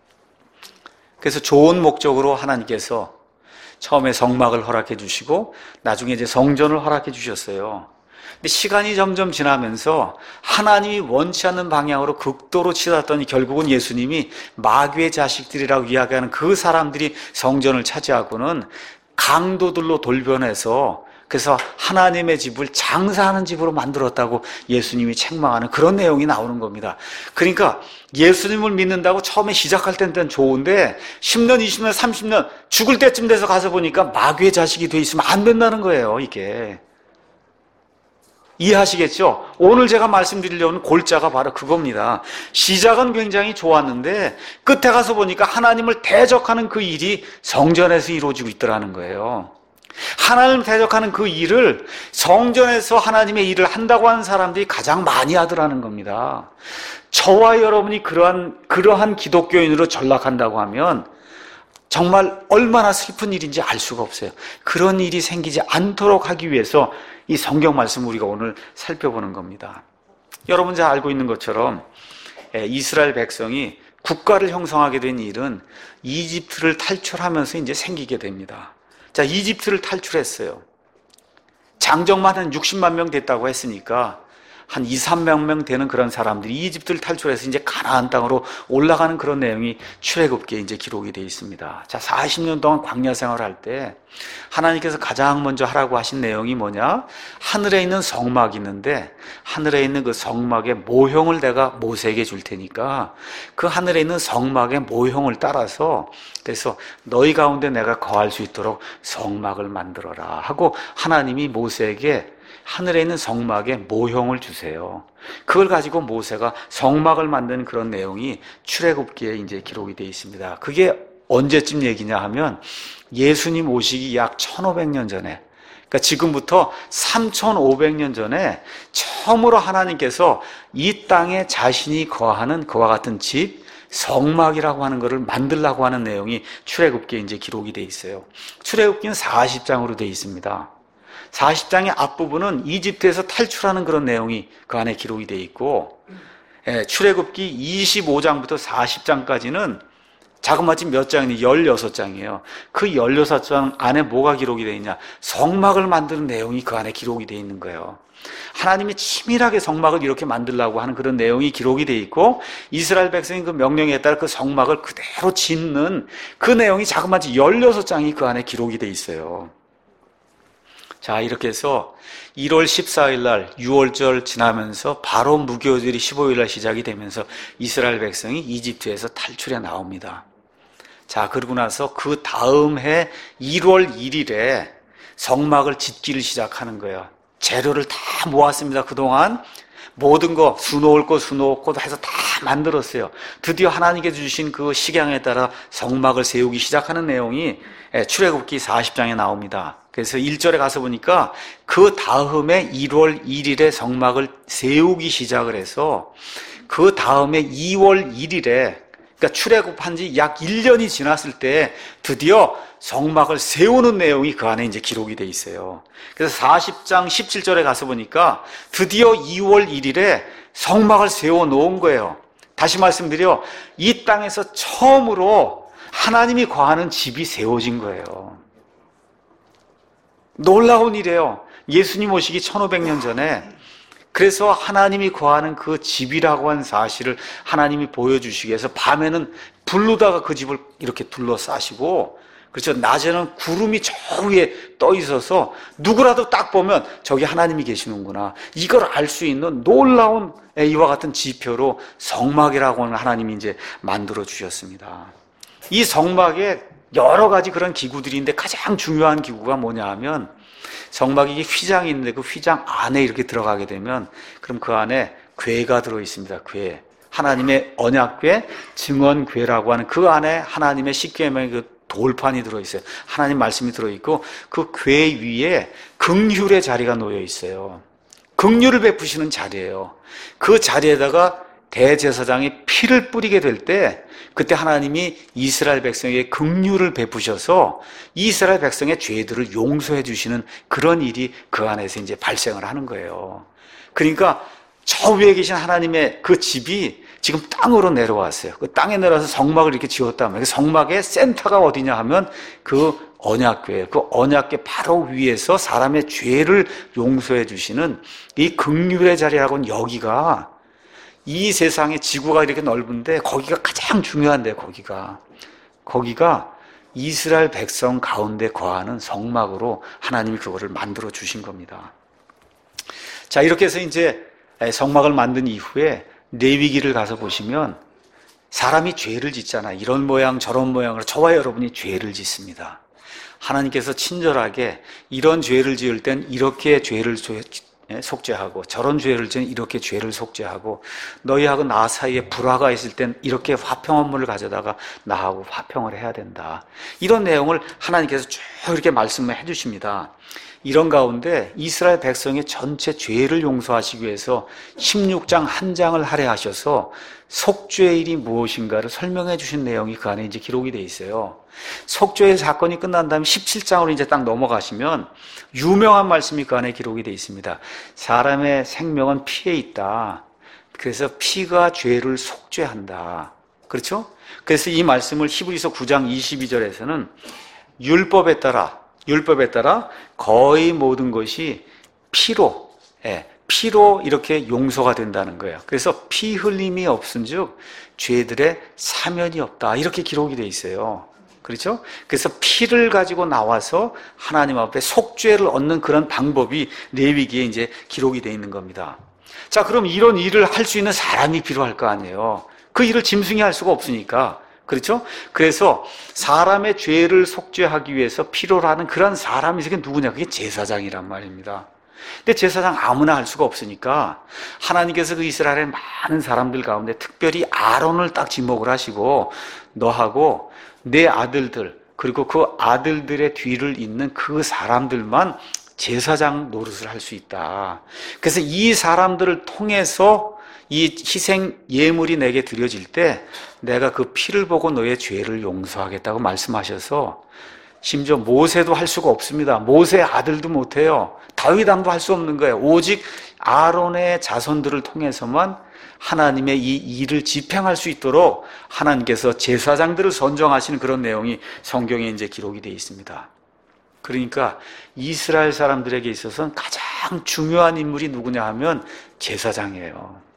Speaker 1: 그래서 좋은 목적으로 하나님께서 처음에 성막을 허락해 주시고 나중에 이제 성전을 허락해 주셨어요. 근데 시간이 점점 지나면서 하나님이 원치 않는 방향으로 극도로 치닫더니 결국은 예수님이 마귀의 자식들이라고 이야기하는 그 사람들이 성전을 차지하고는 강도들로 돌변해서 그래서 하나님의 집을 장사하는 집으로 만들었다고 예수님이 책망하는 그런 내용이 나오는 겁니다. 그러니까 예수님을 믿는다고 처음에 시작할 때는 좋은데 십 년, 이십 년, 삼십 년 죽을 때쯤 돼서 가서 보니까 마귀의 자식이 돼 있으면 안 된다는 거예요. 이게 이해하시겠죠? 오늘 제가 말씀드리려는 골자가 바로 그겁니다. 시작은 굉장히 좋았는데 끝에 가서 보니까 하나님을 대적하는 그 일이 성전에서 이루어지고 있더라는 거예요. 하나님을 대적하는 그 일을 성전에서 하나님의 일을 한다고 하는 사람들이 가장 많이 하더라는 겁니다. 저와 여러분이 그러한, 그러한 기독교인으로 전락한다고 하면 정말 얼마나 슬픈 일인지 알 수가 없어요. 그런 일이 생기지 않도록 하기 위해서 이 성경 말씀을 우리가 오늘 살펴보는 겁니다. 여러분 잘 알고 있는 것처럼 이스라엘 백성이 국가를 형성하게 된 일은 이집트를 탈출하면서 이제 생기게 됩니다. 자, 이집트를 탈출했어요. 장정만 한 육십만 명 됐다고 했으니까 한 이, 삼백 명 되는 그런 사람들이 이집트를 탈출해서 이제 가나안 땅으로 올라가는 그런 내용이 출애굽기에 이제 기록이 되어 있습니다. 자, 사십 년 동안 광야 생활을 할 때 하나님께서 가장 먼저 하라고 하신 내용이 뭐냐? 하늘에 있는 성막이 있는데 하늘에 있는 그 성막의 모형을 내가 모세에게 줄 테니까 그 하늘에 있는 성막의 모형을 따라서 그래서 너희 가운데 내가 거할 수 있도록 성막을 만들어라 하고 하나님이 모세에게 하늘에 있는 성막의 모형을 주세요. 그걸 가지고 모세가 성막을 만드는 그런 내용이 출애굽기에 이제 기록이 되어 있습니다. 그게 언제쯤 얘기냐 하면 예수님 오시기 약 천오백 년 전에, 그러니까 지금부터 삼천오백 년 전에 처음으로 하나님께서 이 땅에 자신이 거하는 그와 같은 집, 성막이라고 하는 것을 만들라고 하는 내용이 출애굽기에 이제 기록이 되어 있어요. 출애굽기는 사십 장으로 되어 있습니다. 사십 장의 앞부분은 이집트에서 탈출하는 그런 내용이 그 안에 기록이 되어 있고, 예, 출애굽기 이십오 장부터 사십 장까지는 자그마치 몇 장이니? 열여섯 장이에요. 그 열여섯 장 안에 뭐가 기록이 되어 있냐? 성막을 만드는 내용이 그 안에 기록이 되어 있는 거예요. 하나님이 치밀하게 성막을 이렇게 만들라고 하는 그런 내용이 기록이 되어 있고, 이스라엘 백성이 그 명령에 따라 그 성막을 그대로 짓는 그 내용이 자그마치 열여섯 장이 그 안에 기록이 되어 있어요. 자, 이렇게 해서 일월 십사일 날 유월절 지나면서 바로 무교절이 십오일 날 시작이 되면서 이스라엘 백성이 이집트에서 탈출해 나옵니다. 자, 그러고 나서 그 다음 해 일월 일일에 성막을 짓기를 시작하는 거예요. 재료를 다 모았습니다. 그동안 모든 거 수놓을 거 수놓고 해서 다 만들었어요. 드디어 하나님께서 주신 그 식양에 따라 성막을 세우기 시작하는 내용이 출애굽기 사십 장에 나옵니다. 그래서 일 절에 가서 보니까 그 다음에 일월 일일에 성막을 세우기 시작을 해서 그 다음에 이월 일일에 그러니까 출애굽한 지 약 일 년이 지났을 때 드디어 성막을 세우는 내용이 그 안에 이제 기록이 돼 있어요. 그래서 사십 장 십칠 절에 가서 보니까 드디어 이월 일일에 성막을 세워 놓은 거예요. 다시 말씀드려, 이 땅에서 처음으로 하나님이 거하는 집이 세워진 거예요. 놀라운 일이에요. 예수님 오시기 천오백 년 전에. 그래서 하나님이 거하는 그 집이라고 한 사실을 하나님이 보여주시기 위해서 밤에는 불로다가 그 집을 이렇게 둘러싸시고, 그렇죠, 낮에는 구름이 저 위에 떠 있어서 누구라도 딱 보면 저기 하나님이 계시는구나, 이걸 알 수 있는 놀라운 이와 같은 지표로 성막이라고 하는 하나님이 이제 만들어 주셨습니다. 이 성막에 여러 가지 그런 기구들이 있는데 가장 중요한 기구가 뭐냐 하면, 성막이 휘장이 있는데 그 휘장 안에 이렇게 들어가게 되면 그럼 그 안에 궤가 들어 있습니다. 궤. 하나님의 언약궤, 증언궤라고 하는 그 안에 하나님의 십계명의 그 돌판이 들어 있어요. 하나님 말씀이 들어 있고 그 궤 위에 긍휼의 자리가 놓여 있어요. 긍휼을 베푸시는 자리예요. 그 자리에다가 대제사장이 피를 뿌리게 될 때 그때 하나님이 이스라엘 백성에게 긍휼을 베푸셔서 이스라엘 백성의 죄들을 용서해 주시는 그런 일이 그 안에서 이제 발생을 하는 거예요. 그러니까 저 위에 계신 하나님의 그 집이 지금 땅으로 내려왔어요. 그 땅에 내려와서 성막을 이렇게 지었단 말이에요. 성막의 센터가 어디냐 하면 그 언약궤, 그 언약궤 바로 위에서 사람의 죄를 용서해 주시는 이 긍휼의 자리라고는 여기가, 이 세상의 지구가 이렇게 넓은데 거기가 가장 중요한데, 거기가 거기가 이스라엘 백성 가운데 거하는 성막으로 하나님이 그거를 만들어 주신 겁니다. 자, 이렇게 해서 이제 성막을 만든 이후에 레위기를 가서 보시면 사람이 죄를 짓잖아요. 이런 모양 저런 모양으로 저와 여러분이 죄를 짓습니다. 하나님께서 친절하게 이런 죄를 지을 땐 이렇게 죄를 속죄하고 저런 죄를 지은 이렇게 죄를 속죄하고 너희하고 나 사이에 불화가 있을 땐 이렇게 화평 업무를 가져다가 나하고 화평을 해야 된다. 이런 내용을 하나님께서 쭉 이렇게 말씀을 해주십니다. 이런 가운데 이스라엘 백성의 전체 죄를 용서하시기 위해서 십육 장 한 장을 할애하셔서 속죄일이 무엇인가를 설명해 주신 내용이 그 안에 이제 기록이 돼 있어요. 속죄일 사건이 끝난 다음에 십칠 장으로 이제 딱 넘어가시면 유명한 말씀이 그 안에 기록이 돼 있습니다. 사람의 생명은 피에 있다. 그래서 피가 죄를 속죄한다. 그렇죠? 그래서 이 말씀을 히브리서 구 장 이십이 절에서는 율법에 따라 율법에 따라 거의 모든 것이 피로, 예, 피로 이렇게 용서가 된다는 거예요. 그래서 피 흘림이 없은즉 죄들의 사면이 없다. 이렇게 기록이 돼 있어요. 그렇죠? 그래서 피를 가지고 나와서 하나님 앞에 속죄를 얻는 그런 방법이 레위기에 이제 기록이 돼 있는 겁니다. 자, 그럼 이런 일을 할 수 있는 사람이 필요할 거 아니에요. 그 일을 짐승이 할 수가 없으니까. 그렇죠? 그래서 사람의 죄를 속죄하기 위해서 필요로 하는 그런 사람이 그게 누구냐? 그게 제사장이란 말입니다. 근데 제사장 아무나 할 수가 없으니까 하나님께서 그 이스라엘의 많은 사람들 가운데 특별히 아론을 딱 지목을 하시고 너하고 내 아들들 그리고 그 아들들의 뒤를 잇는 그 사람들만 제사장 노릇을 할 수 있다. 그래서 이 사람들을 통해서 이 희생 예물이 내게 드려질 때 내가 그 피를 보고 너의 죄를 용서하겠다고 말씀하셔서 심지어 모세도 할 수가 없습니다. 모세의 아들도 못해요. 다윗 왕도 할 수 없는 거예요. 오직 아론의 자손들을 통해서만 하나님의 이 일을 집행할 수 있도록 하나님께서 제사장들을 선정하시는 그런 내용이 성경에 이제 기록이 되어 있습니다. 그러니까 이스라엘 사람들에게 있어서는 가장 중요한 인물이 누구냐 하면 제사장이에요.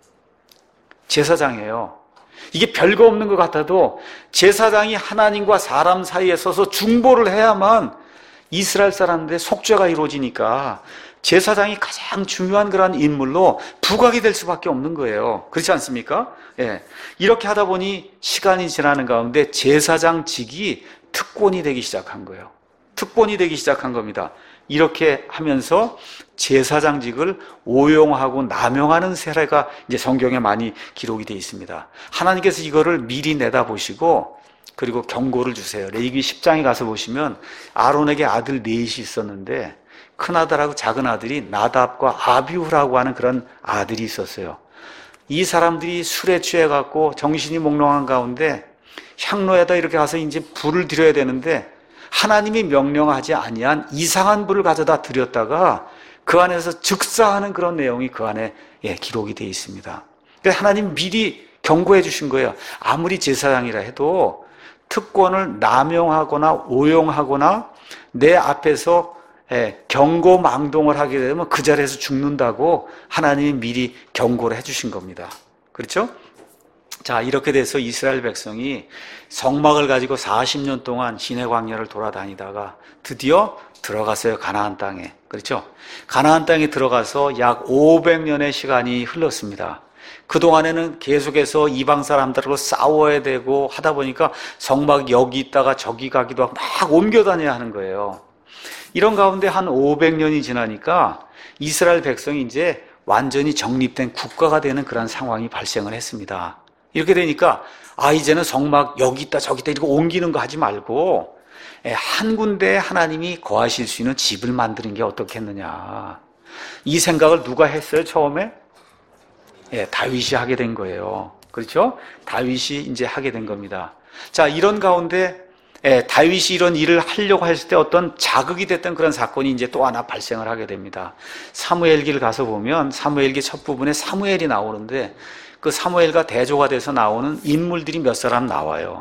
Speaker 1: 제사장이에요. 이게 별거 없는 것 같아도 제사장이 하나님과 사람 사이에 서서 중보를 해야만 이스라엘 사람들의 속죄가 이루어지니까 제사장이 가장 중요한 그런 인물로 부각이 될 수밖에 없는 거예요. 그렇지 않습니까? 예. 이렇게 하다 보니 시간이 지나는 가운데 제사장직이 특권이 되기 시작한 거예요. 특권이 되기 시작한 겁니다. 이렇게 하면서 제사장직을 오용하고 남용하는 세례가 이제 성경에 많이 기록이 되어 있습니다. 하나님께서 이거를 미리 내다보시고 그리고 경고를 주세요. 레위기 십 장에 가서 보시면 아론에게 아들 넷이 있었는데 큰 아들하고 작은 아들이 나답과 아비후라고 하는 그런 아들이 있었어요. 이 사람들이 술에 취해갖고 정신이 몽롱한 가운데 향로에다 이렇게 가서 이제 불을 드려야 되는데 하나님이 명령하지 아니한 이상한 불을 가져다 드렸다가 그 안에서 즉사하는 그런 내용이 그 안에 예, 기록이 되어 있습니다. 그러니까 하나님 미리 경고해 주신 거예요. 아무리 제사장이라 해도 특권을 남용하거나 오용하거나 내 앞에서 예, 경고망동을 하게 되면 그 자리에서 죽는다고 하나님이 미리 경고를 해 주신 겁니다. 그렇죠? 자, 이렇게 돼서 이스라엘 백성이 성막을 가지고 사십 년 동안 시내 광야를 돌아다니다가 드디어 들어갔어요. 가나안 땅에. 그렇죠? 가나안 땅에 들어가서 약 오백 년의 시간이 흘렀습니다. 그동안에는 계속해서 이방 사람들하고 싸워야 되고 하다 보니까 성막이 여기 있다가 저기 가기도 하고 막 옮겨 다녀야 하는 거예요. 이런 가운데 한 오백 년이 지나니까 이스라엘 백성이 이제 완전히 정립된 국가가 되는 그런 상황이 발생을 했습니다. 이렇게 되니까 아 이제는 성막 여기 있다 저기 있다 이렇게 옮기는 거 하지 말고 한 군데에 하나님이 거하실 수 있는 집을 만드는 게 어떻겠느냐. 이 생각을 누가 했어요 처음에? 예, 다윗이 하게 된 거예요. 그렇죠? 다윗이 이제 하게 된 겁니다. 자, 이런 가운데 예, 다윗이 이런 일을 하려고 했을 때 어떤 자극이 됐던 그런 사건이 이제 또 하나 발생을 하게 됩니다. 사무엘기를 가서 보면 사무엘기 첫 부분에 사무엘이 나오는데 그 사무엘과 대조가 돼서 나오는 인물들이 몇 사람 나와요.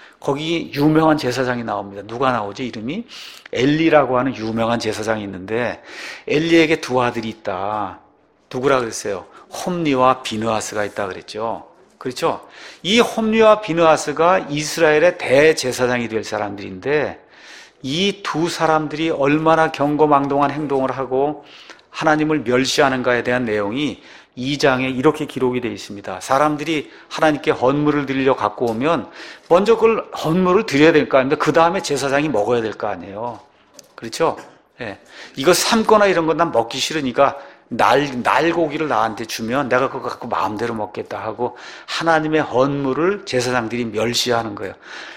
Speaker 1: 거기 유명한 제사장이 나옵니다. 누가 나오죠? 이름이 엘리라고 하는 유명한 제사장이 있는데 엘리에게 두 아들이 있다. 누구라 그랬어요? 홈리와 비느하스가 있다 그랬죠. 그렇죠? 이 홈리와 비느하스가 이스라엘의 대제사장이 될 사람들인데 이 두 사람들이 얼마나 경거망동한 행동을 하고 하나님을 멸시하는가에 대한 내용이 이 장에 이렇게 기록이 되어 있습니다. 사람들이 하나님께 헌물을 드리려 갖고 오면 먼저 그걸 헌물을 드려야 될 거 아닙니까? 그 다음에 제사장이 먹어야 될 거 아니에요. 그렇죠? 예. 이거 삶거나 이런 건 난 먹기 싫으니까 날, 날고기를 나한테 주면 내가 그거 갖고 마음대로 먹겠다 하고 하나님의 헌물을 제사장들이 멸시하는 거예요.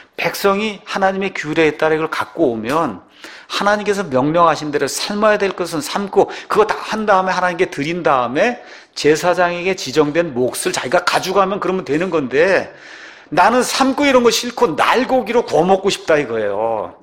Speaker 1: 백성이 하나님의 규례에 따라 이걸 갖고 오면 하나님께서 명령하신 대로 삶아야 될 것은 삶고 그거 다 한 다음에 하나님께 드린 다음에 제사장에게 지정된 몫을 자기가 가져가면 그러면 되는 건데 나는 삶고 이런 거 싫고 날고기로 구워 먹고 싶다 이거예요.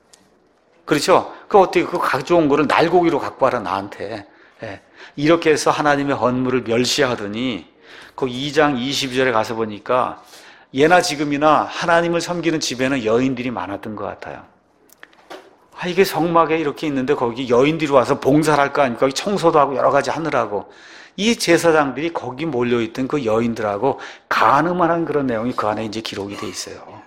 Speaker 1: 그렇죠? 그 어떻게 그 가져온 거를 날고기로 갖고 와라 나한테. 예. 이렇게 해서 하나님의 헌물을 멸시하더니 그 이 장 이십이 절에 가서 보니까 예나 지금이나 하나님을 섬기는 집에는 여인들이 많았던 것 같아요. 아, 이게 성막에 이렇게 있는데 거기 여인들이 와서 봉사를 할 거 아닙니까? 거기 청소도 하고 여러 가지 하느라고. 이 제사장들이 거기 몰려있던 그 여인들하고 간음하는 그런 내용이 그 안에 이제 기록이 돼 있어요.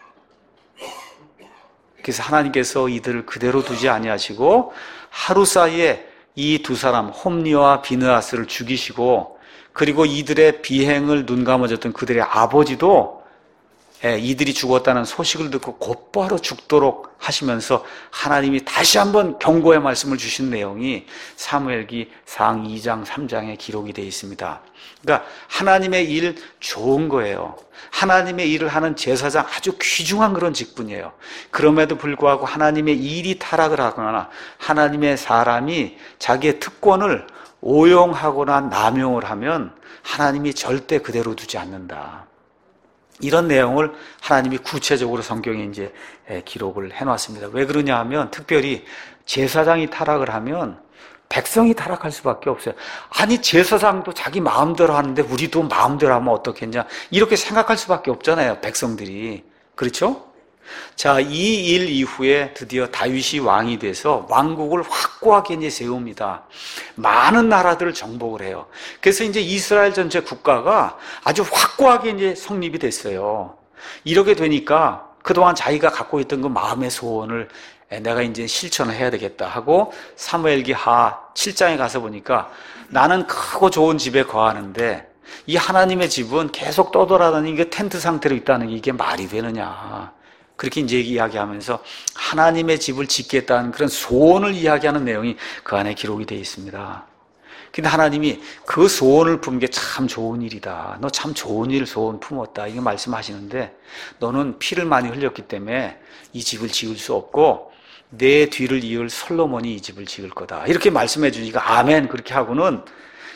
Speaker 1: 그래서 하나님께서 이들을 그대로 두지 아니하시고 하루 사이에 이 두 사람 홈리와 비느하스를 죽이시고 그리고 이들의 비행을 눈감아줬던 그들의 아버지도 이들이 죽었다는 소식을 듣고 곧바로 죽도록 하시면서 하나님이 다시 한번 경고의 말씀을 주신 내용이 사무엘기 상 이 장 삼 장에 기록이 되어 있습니다. 그러니까 하나님의 일 좋은 거예요. 하나님의 일을 하는 제사장 아주 귀중한 그런 직분이에요. 그럼에도 불구하고 하나님의 일이 타락을 하거나 하나님의 사람이 자기의 특권을 오용하거나 남용을 하면 하나님이 절대 그대로 두지 않는다. 이런 내용을 하나님이 구체적으로 성경에 이제 기록을 해놨습니다. 왜 그러냐 하면 특별히 제사장이 타락을 하면 백성이 타락할 수밖에 없어요. 아니 제사장도 자기 마음대로 하는데 우리도 마음대로 하면 어떻겠냐 이렇게 생각할 수밖에 없잖아요. 백성들이. 그렇죠? 자, 이 일 이후에 드디어 다윗이 왕이 돼서 왕국을 확고하게 이제 세웁니다. 많은 나라들을 정복을 해요. 그래서 이제 이스라엘 전체 국가가 아주 확고하게 이제 성립이 됐어요. 이렇게 되니까 그동안 자기가 갖고 있던 그 마음의 소원을 내가 이제 실천을 해야 되겠다 하고 사무엘기 하 칠 장에 가서 보니까 나는 크고 좋은 집에 거하는데 이 하나님의 집은 계속 떠돌아다니는 이게 텐트 상태로 있다는 게 이게 말이 되느냐. 그렇게 이제 이야기하면서 하나님의 집을 짓겠다는 그런 소원을 이야기하는 내용이 그 안에 기록이 되어 있습니다. 근데 하나님이 그 소원을 품은 게 참 좋은 일이다. 너 참 좋은 일 소원 품었다. 이게 말씀하시는데 너는 피를 많이 흘렸기 때문에 이 집을 지을 수 없고 내 뒤를 이을 솔로몬이 이 집을 지을 거다. 이렇게 말씀해 주니까 아멘 그렇게 하고는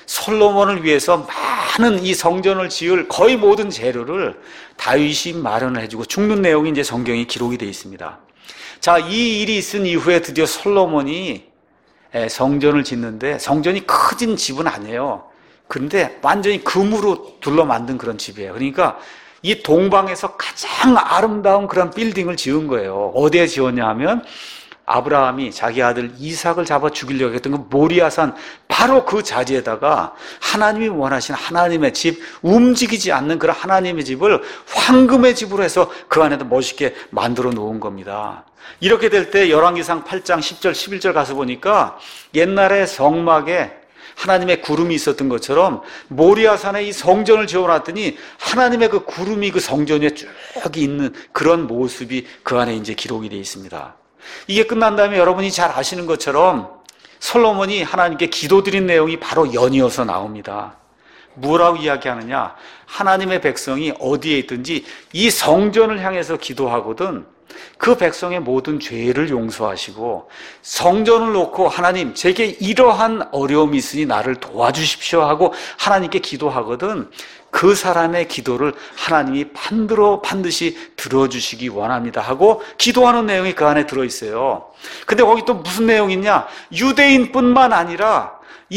Speaker 1: 솔로몬을 위해서 많은 이 성전을 지을 거의 모든 재료를 다윗이 마련을 해주고 죽는 내용이 이제 성경에 기록이 되어 있습니다. 자, 이 일이 있은 이후에 드디어 솔로몬이 성전을 짓는데, 성전이 커진 집은 아니에요. 그런데 완전히 금으로 둘러 만든 그런 집이에요. 그러니까 이 동방에서 가장 아름다운 그런 빌딩을 지은 거예요. 어디에 지었냐 하면 아브라함이 자기 아들 이삭을 잡아 죽이려고 했던 그 모리아산 바로 그 자리에다가 하나님이 원하시는 하나님의 집, 움직이지 않는 그런 하나님의 집을 황금의 집으로 해서 그 안에도 멋있게 만들어 놓은 겁니다. 이렇게 될 때 열왕기상 팔 장 십 절 십일 절 가서 보니까 옛날에 성막에 하나님의 구름이 있었던 것처럼 모리아산에 이 성전을 지어놨더니 하나님의 그 구름이 그 성전 위에 쭉 있는 그런 모습이 그 안에 이제 기록이 되어 있습니다. 이게 끝난 다음에 여러분이 잘 아시는 것처럼 솔로몬이 하나님께 기도드린 내용이 바로 연이어서 나옵니다. 뭐라고 이야기하느냐? 하나님의 백성이 어디에 있든지 이 성전을 향해서 기도하거든 그 백성의 모든 죄를 용서하시고, 성전을 놓고 하나님 제게 이러한 어려움이 있으니 나를 도와주십시오 하고 하나님께 기도하거든 그 사람의 기도를 하나님이 반드로 반드시 들어주시기 원합니다 하고 기도하는 내용이 그 안에 들어있어요. 근데 거기 또 무슨 내용이 있냐? 유대인뿐만 아니라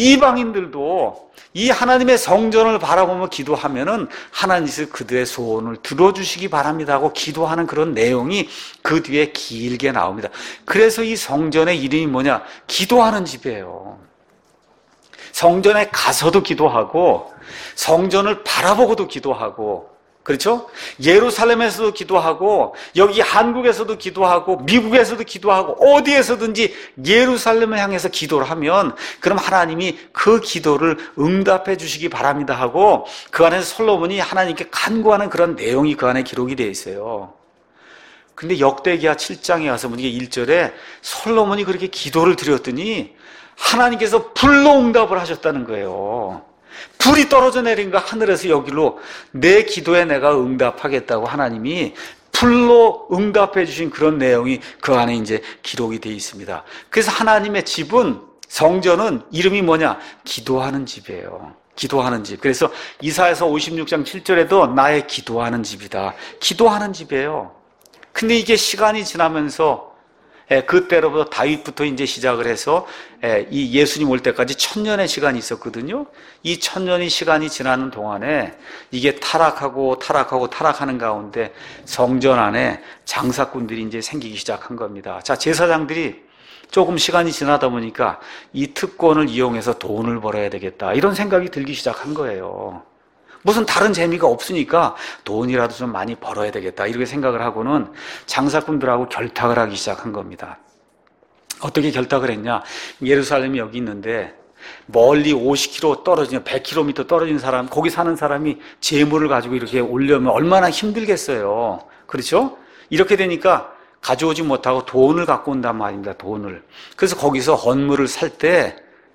Speaker 1: 이방인들도 이 하나님의 성전을 바라보며 기도하면은 하나님께서 그들의 소원을 들어주시기 바랍니다 하고 기도하는 그런 내용이 그 뒤에 길게 나옵니다. 그래서 이 성전의 이름이 뭐냐? 기도하는 집이에요. 성전에 가서도 기도하고 성전을 바라보고도 기도하고, 그렇죠? 예루살렘에서도 기도하고 여기 한국에서도 기도하고 미국에서도 기도하고 어디에서든지 예루살렘을 향해서 기도를 하면 그럼 하나님이 그 기도를 응답해 주시기 바랍니다 하고 그 안에서 솔로몬이 하나님께 간구하는 그런 내용이 그 안에 기록이 되어 있어요. 근데 역대기하 칠 장에 와서 보니까 일 절에 솔로몬이 그렇게 기도를 드렸더니 하나님께서 불로 응답을 하셨다는 거예요. 불이 떨어져 내린 거 하늘에서 여기로 내 기도에 내가 응답하겠다고 하나님이 불로 응답해 주신 그런 내용이 그 안에 이제 기록이 되어 있습니다. 그래서 하나님의 집은, 성전은 이름이 뭐냐? 기도하는 집이에요. 기도하는 집. 그래서 이사야서 오십육 장 칠 절에도 나의 기도하는 집이다. 기도하는 집이에요. 근데 이게 시간이 지나면서 예, 그때로부터 다윗부터 이제 시작을 해서 예, 이 예수님 올 때까지 천년의 시간이 있었거든요. 이 천년의 시간이 지나는 동안에 이게 타락하고 타락하고 타락하는 가운데 성전 안에 장사꾼들이 이제 생기기 시작한 겁니다. 자, 제사장들이 조금 시간이 지나다 보니까 이 특권을 이용해서 돈을 벌어야 되겠다 이런 생각이 들기 시작한 거예요. 무슨 다른 재미가 없으니까 돈이라도 좀 많이 벌어야 되겠다 이렇게 생각을 하고는 장사꾼들하고 결탁을 하기 시작한 겁니다. 어떻게 결탁을 했냐? 예루살렘이 여기 있는데 멀리 오십 킬로미터 떨어진, 백 킬로미터 떨어진 사람, 거기 사는 사람이 재물을 가지고 이렇게 오려면 얼마나 힘들겠어요. 그렇죠? 이렇게 되니까 가져오지 못하고 돈을 갖고 온단 말입니다. 돈을. 그래서 거기서 헌물을 살 때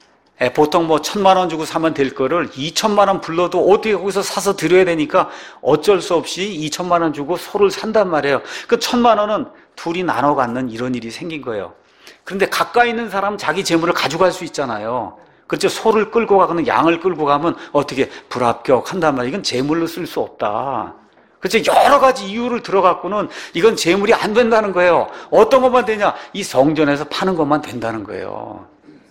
Speaker 1: 보통 뭐 천만 원 주고 사면 될 거를 이천만 원 불러도 어떻게 거기서 사서 드려야 되니까 어쩔 수 없이 이천만 원 주고 소를 산단 말이에요. 그 천만 원은 둘이 나눠 갖는 이런 일이 생긴 거예요. 그런데 가까이 있는 사람은 자기 재물을 가져갈 수 있잖아요. 그렇죠? 소를 끌고 가거나 양을 끌고 가면 어떻게 불합격한단 말이에요. 이건 재물로 쓸 수 없다. 그렇죠? 여러 가지 이유를 들어갖고는 이건 재물이 안 된다는 거예요. 어떤 것만 되냐? 이 성전에서 파는 것만 된다는 거예요.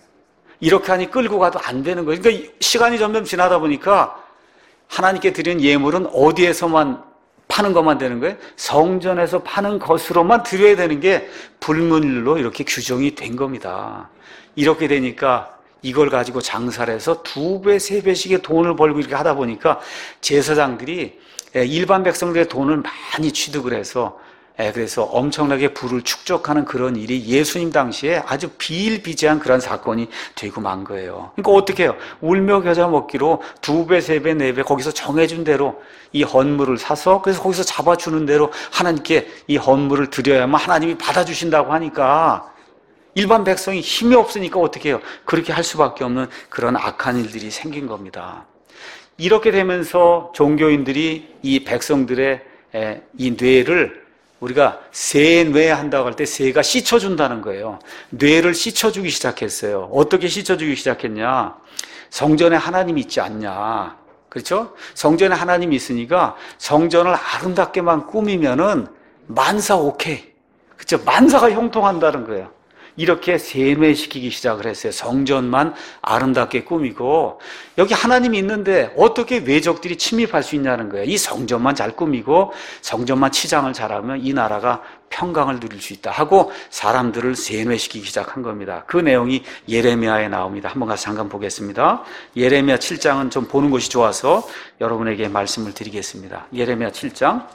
Speaker 1: 이렇게 하니 끌고 가도 안 되는 거예요. 그러니까 시간이 점점 지나다 보니까 하나님께 드린 예물은 어디에서만 파는 것만 되는 거예요? 성전에서 파는 것으로만 드려야 되는 게 불문율로 이렇게 규정이 된 겁니다. 이렇게 되니까 이걸 가지고 장사를 해서 두 배, 세 배씩의 돈을 벌고 이렇게 하다 보니까 제사장들이 일반 백성들의 돈을 많이 취득을 해서 그래서 엄청나게 부를 축적하는 그런 일이 예수님 당시에 아주 비일비재한 그런 사건이 되고 만 거예요. 그러니까 어떻게 해요? 울며 겨자 먹기로 두 배, 세 배, 네 배 거기서 정해준 대로 이 헌물을 사서 그래서 거기서 잡아주는 대로 하나님께 이 헌물을 드려야만 하나님이 받아주신다고 하니까 일반 백성이 힘이 없으니까 어떻게 해요? 그렇게 할 수밖에 없는 그런 악한 일들이 생긴 겁니다. 이렇게 되면서 종교인들이 이 백성들의 이 뇌를 우리가 세뇌 한다고 할 때 세가 씻어준다는 거예요. 뇌를 씻어주기 시작했어요. 어떻게 씻어주기 시작했냐? 성전에 하나님이 있지 않냐? 그렇죠? 성전에 하나님이 있으니까 성전을 아름답게만 꾸미면은 만사 오케이. 그렇죠? 만사가 형통한다는 거예요. 이렇게 세뇌시키기 시작을 했어요. 성전만 아름답게 꾸미고, 여기 하나님이 있는데 어떻게 외적들이 침입할 수 있냐는 거예요. 이 성전만 잘 꾸미고 성전만 치장을 잘하면 이 나라가 평강을 누릴 수 있다 하고 사람들을 세뇌시키기 시작한 겁니다. 그 내용이 예레미야에 나옵니다. 한번 가서 잠깐 보겠습니다. 예레미야 칠 장은 좀 보는 것이 좋아서 여러분에게 말씀을 드리겠습니다. 예레미야 칠 장.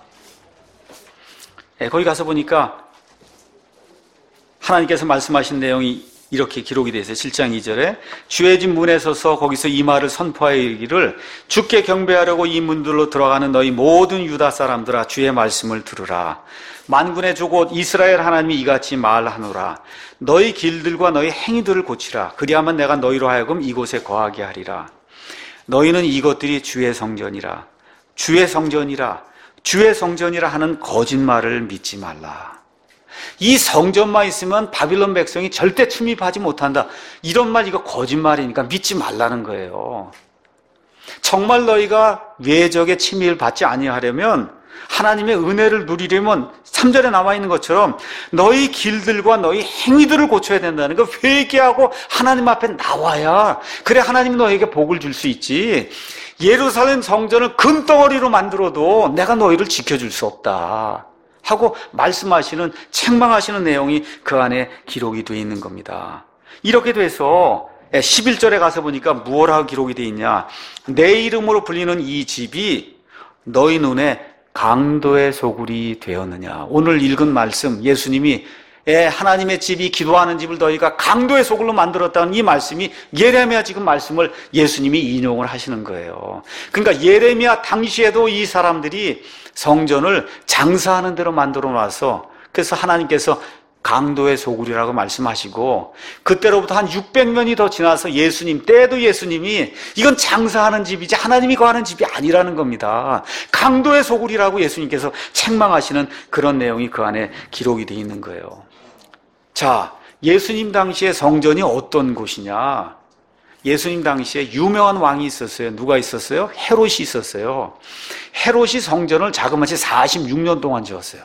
Speaker 1: 네, 거기 가서 보니까 하나님께서 말씀하신 내용이 이렇게 기록이 되어 있어요. 칠 장 이 절에 주의 집 문에 서서 거기서 이 말을 선포하여 이르기를 주께 경배하려고 이 문들로 들어가는 너희 모든 유다 사람들아 주의 말씀을 들으라. 만군의 주 곧 이스라엘 하나님이 이같이 말하노라. 너희 길들과 너희 행위들을 고치라. 그리하면 내가 너희로 하여금 이곳에 거하게 하리라. 너희는 이것들이 주의 성전이라. 주의 성전이라. 주의 성전이라 하는 거짓말을 믿지 말라. 이 성전만 있으면 바빌론 백성이 절대 침입하지 못한다. 이런 말, 이거 거짓말이니까 믿지 말라는 거예요. 정말 너희가 외적의 침입을 받지 아니하려면, 하나님의 은혜를 누리려면 삼 절에 나와 있는 것처럼 너희 길들과 너희 행위들을 고쳐야 된다는 거. 회개하고 하나님 앞에 나와야, 그래 하나님이 너에게 복을 줄 수 있지. 예루살렘 성전을 금덩어리로 만들어도 내가 너희를 지켜줄 수 없다 하고 말씀하시는, 책망하시는 내용이 그 안에 기록이 되어 있는 겁니다. 이렇게 돼서 십일 절에 가서 보니까 무엇라고 기록이 되어 있냐? 내 이름으로 불리는 이 집이 너희 눈에 강도의 소굴이 되었느냐? 오늘 읽은 말씀, 예수님이 하나님의 집이 기도하는 집을 너희가 강도의 소굴로 만들었다는 이 말씀이 예레미야 지금 말씀을 예수님이 인용을 하시는 거예요. 그러니까 예레미야 당시에도 이 사람들이 성전을 장사하는 대로 만들어 놔서, 그래서 하나님께서 강도의 소굴이라고 말씀하시고, 그때로부터 한 육백 년이 더 지나서 예수님 때도 예수님이 이건 장사하는 집이지 하나님이 거하는 집이 아니라는 겁니다. 강도의 소굴이라고 예수님께서 책망하시는 그런 내용이 그 안에 기록이 되어 있는 거예요. 자, 예수님 당시에 성전이 어떤 곳이냐? 예수님 당시에 유명한 왕이 있었어요. 누가 있었어요? 헤롯이 있었어요. 헤롯이 성전을 자그마치 사십육 년 동안 지었어요.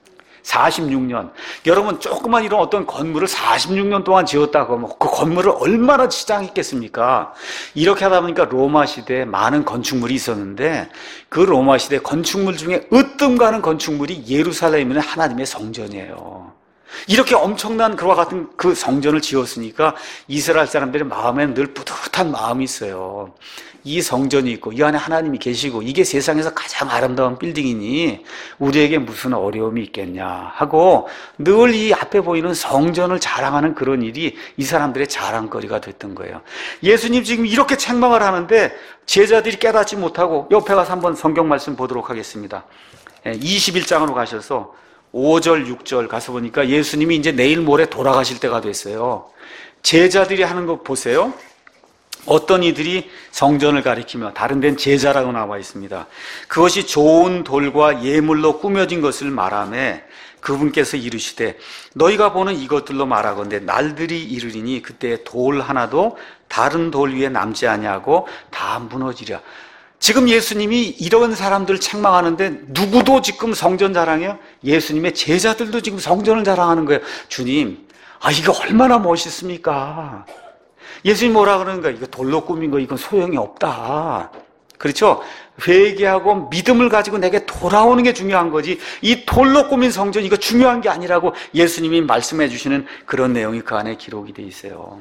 Speaker 1: 사십육 년. 여러분, 조그만 이런 어떤 건물을 사십육 년 동안 지었다고 하면 그 건물을 얼마나 지장했겠습니까? 이렇게 하다 보니까 로마 시대에 많은 건축물이 있었는데, 그 로마 시대 건축물 중에 으뜸 가는 건축물이 예루살렘에 있는 하나님의 성전이에요. 이렇게 엄청난 그와 같은 그 성전을 지었으니까 이스라엘 사람들의 마음에는 늘 뿌듯한 마음이 있어요. 이 성전이 있고 이 안에 하나님이 계시고 이게 세상에서 가장 아름다운 빌딩이니 우리에게 무슨 어려움이 있겠냐 하고 늘 이 앞에 보이는 성전을 자랑하는 그런 일이 이 사람들의 자랑거리가 됐던 거예요. 예수님 지금 이렇게 책망을 하는데 제자들이 깨닫지 못하고, 옆에 가서 한번 성경 말씀 보도록 하겠습니다. 이십일 장으로 가셔서 오 절, 육 절 가서 보니까 예수님이 이제 내일 모레 돌아가실 때가 됐어요. 제자들이 하는 거 보세요. 어떤 이들이 성전을 가리키며, 다른 데는 제자라고 나와 있습니다. 그것이 좋은 돌과 예물로 꾸며진 것을 말하며 그분께서 이르시되 너희가 보는 이것들로 말하건대 날들이 이르리니 그때 돌 하나도 다른 돌 위에 남지 아니하고 다 무너지랴. 지금 예수님이 이런 사람들 책망하는데 누구도 지금 성전 자랑해요? 예수님의 제자들도 지금 성전을 자랑하는 거예요. 주님, 아 이거 얼마나 멋있습니까? 예수님 뭐라 그러는가? 이거 돌로 꾸민 거 이건 소용이 없다. 그렇죠? 회개하고 믿음을 가지고 내게 돌아오는 게 중요한 거지, 이 돌로 꾸민 성전 이거 중요한 게 아니라고 예수님이 말씀해 주시는 그런 내용이 그 안에 기록이 돼 있어요.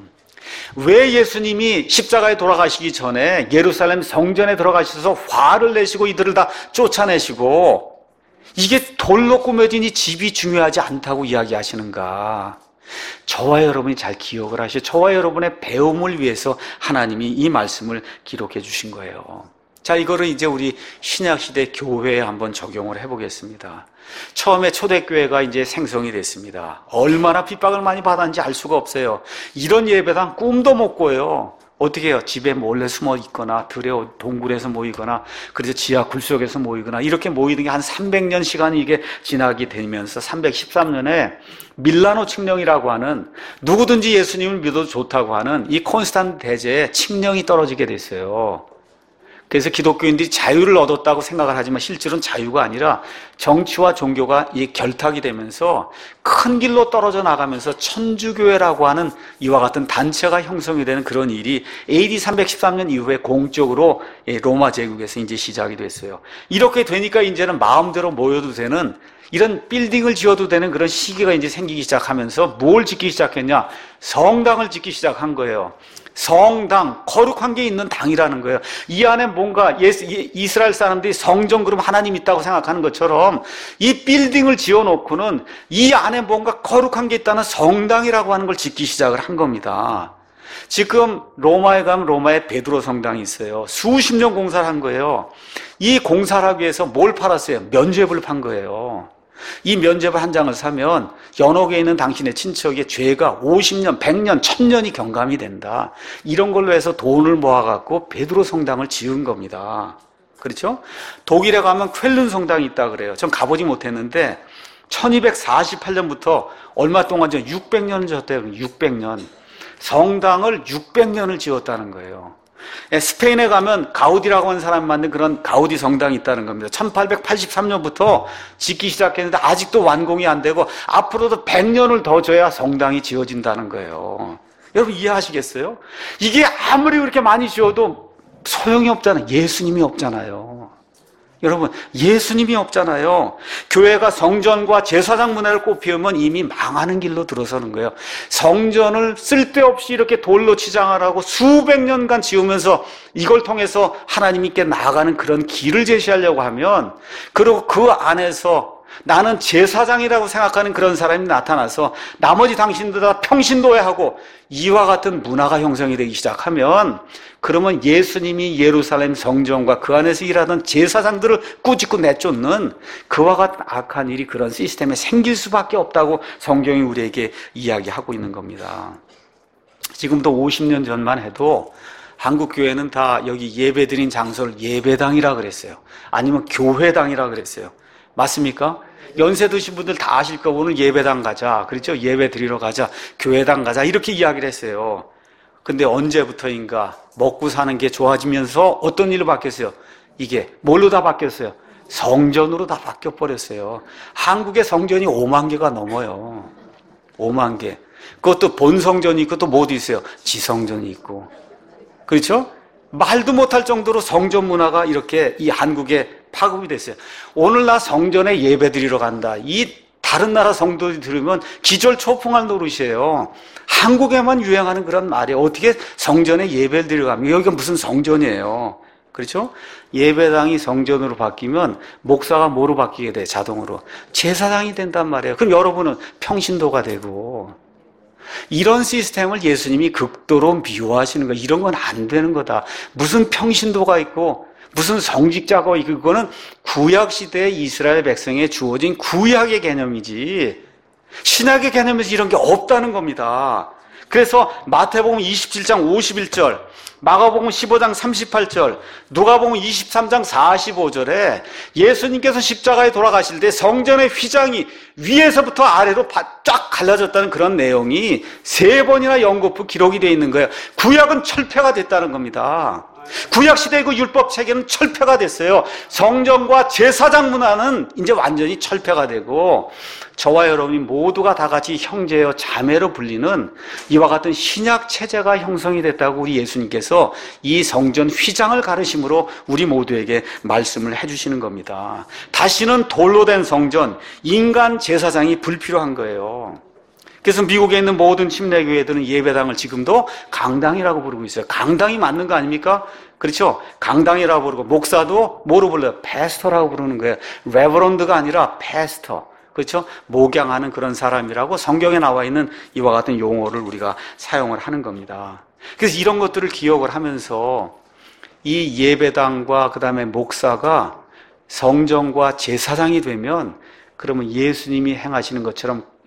Speaker 1: 왜 예수님이 십자가에 돌아가시기 전에 예루살렘 성전에 들어가셔서 화를 내시고 이들을 다 쫓아내시고 이게 돌로 꾸며진 이 집이 중요하지 않다고 이야기하시는가? 저와 여러분이 잘 기억을 하시고 저와 여러분의 배움을 위해서 하나님이 이 말씀을 기록해 주신 거예요. 자, 이거를 이제 우리 신약시대 교회에 한번 적용을 해보겠습니다. 처음에 초대교회가 이제 생성이 됐습니다. 얼마나 핍박을 많이 받았는지 알 수가 없어요. 이런 예배당 꿈도 못 꿔요. 어떻게 해요? 집에 몰래 숨어 있거나 들에 동굴에서 모이거나 그래서 지하 굴속에서 모이거나 이렇게 모이는 게 한 삼백 년 시간이 이게 지나게 되면서 삼백십삼 년에 밀라노 칙령이라고 하는 누구든지 예수님을 믿어도 좋다고 하는 이 콘스탄 대제에 칙령이 떨어지게 됐어요. 그래서 기독교인들이 자유를 얻었다고 생각을 하지만 실제로는 자유가 아니라 정치와 종교가 이 결탁이 되면서 큰 길로 떨어져 나가면서 천주교회라고 하는 이와 같은 단체가 형성이 되는 그런 일이 에이디 삼백십삼 년 이후에 공적으로 로마 제국에서 이제 시작이 됐어요. 이렇게 되니까 이제는 마음대로 모여도 되는 이런 빌딩을 지어도 되는 그런 시기가 이제 생기기 시작하면서 뭘 짓기 시작했냐? 성당을 짓기 시작한 거예요. 성당, 거룩한 게 있는 당이라는 거예요. 이 안에 뭔가 이스라엘 사람들이 성전 그럼 하나님 있다고 생각하는 것처럼 이 빌딩을 지어놓고는 이 안에 뭔가 거룩한 게 있다는 성당이라고 하는 걸 짓기 시작을 한 겁니다. 지금 로마에 가면 로마에 베드로 성당이 있어요. 수십 년 공사를 한 거예요. 이 공사를 하기 위해서 뭘 팔았어요? 면죄부를 판 거예요. 이 면죄부 한 장을 사면 연옥에 있는 당신의 친척의 죄가 오십 년, 백 년, 천 년이 경감이 된다. 이런 걸로 해서 돈을 모아갖고 베드로 성당을 지은 겁니다. 그렇죠? 독일에 가면 쾰른 성당이 있다 그래요. 전 가보지 못했는데 천이백사십팔 년부터 얼마 동안 전 육백 년을 지었대요. 육백 년. 성당을 육백 년을 지었다는 거예요. 스페인에 가면 가우디라고 하는 사람이 만든 그런 가우디 성당이 있다는 겁니다. 천팔백팔십삼 년부터 짓기 시작했는데 아직도 완공이 안 되고 앞으로도 백 년을 더 줘야 성당이 지어진다는 거예요. 여러분 이해하시겠어요? 이게 아무리 그렇게 많이 지어도 소용이 없잖아요. 예수님이 없잖아요. 여러분 예수님이 없잖아요. 교회가 성전과 제사장 문화를 꽃피우면 이미 망하는 길로 들어서는 거예요. 성전을 쓸데없이 이렇게 돌로 치장을 하고 수백 년간 지으면서 이걸 통해서 하나님께 나아가는 그런 길을 제시하려고 하면, 그리고 그 안에서 나는 제사장이라고 생각하는 그런 사람이 나타나서 나머지 당신들 다 평신도회하고 이와 같은 문화가 형성이 되기 시작하면, 그러면 예수님이 예루살렘 성전과 그 안에서 일하던 제사장들을 꾸짖고 내쫓는 그와 같은 악한 일이 그런 시스템에 생길 수밖에 없다고 성경이 우리에게 이야기하고 있는 겁니다. 지금도 오십 년 전만 해도 한국 교회는 다 여기 예배드린 장소를 예배당이라 그랬어요. 아니면 교회당이라 그랬어요. 맞습니까? 연세 드신 분들 다 아실 거, 오늘 예배당 가자. 그렇죠? 예배 드리러 가자. 교회당 가자. 이렇게 이야기를 했어요. 근데 언제부터인가 먹고 사는 게 좋아지면서 어떤 일로 바뀌었어요? 이게 뭘로 다 바뀌었어요? 성전으로 다 바뀌어버렸어요. 한국의 성전이 오만 개가 넘어요. 오만 개. 그것도 본성전이 있고 또 뭐도 있어요? 지성전이 있고. 그렇죠? 말도 못할 정도로 성전 문화가 이렇게 이 한국에 파급이 됐어요. 오늘 나 성전에 예배 드리러 간다. 이 다른 나라 성도들이 들으면 기절초풍할 노릇이에요. 한국에만 유행하는 그런 말이에요. 어떻게 성전에 예배를 드리러 가면 여기가 무슨 성전이에요. 그렇죠? 예배당이 성전으로 바뀌면 목사가 뭐로 바뀌게 돼? 자동으로 제사장이 된단 말이에요. 그럼 여러분은 평신도가 되고, 이런 시스템을 예수님이 극도로 미워하시는 거예요. 이런 건 안 되는 거다. 무슨 평신도가 있고 무슨 성직자가 있고, 그거는 구약시대의 이스라엘 백성에 주어진 구약의 개념이지 신약의 개념에서 이런 게 없다는 겁니다. 그래서 마태복음 이십칠 장 오십일 절, 마가복음 십오 장 삼십팔 절, 누가복음 이십삼 장 사십오 절에 예수님께서 십자가에 돌아가실 때 성전의 휘장이 위에서부터 아래로 쫙 갈라졌다는 그런 내용이 세 번이나 연거푸 기록이 되어 있는 거예요. 구약은 철폐가 됐다는 겁니다. 구약시대의 그 율법 체계는 철폐가 됐어요. 성전과 제사장 문화는 이제 완전히 철폐가 되고, 저와 여러분이 모두가 다 같이 형제여 자매로 불리는 이와 같은 신약 체제가 형성이 됐다고 우리 예수님께서 이 성전 휘장을 가르심으로 우리 모두에게 말씀을 해주시는 겁니다. 다시는 돌로 된 성전, 인간 제사장이 불필요한 거예요. 그래서 미국에 있는 모든 침례교회들은 예배당을 지금도 강당이라고 부르고 있어요. 강당이 맞는 거 아닙니까? 그렇죠? 강당이라고 부르고, 목사도 뭐로 불러요? 패스터라고 부르는 거예요. 레버런드가 아니라 패스터. 그렇죠? 목양하는 그런 사람이라고 성경에 나와 있는 이와 같은 용어를 우리가 사용을 하는 겁니다. 그래서 이런 것들을 기억을 하면서 이 예배당과 그 다음에 목사가 성전과 제사장이 되면, 그러면 예수님이 행하시는 것처럼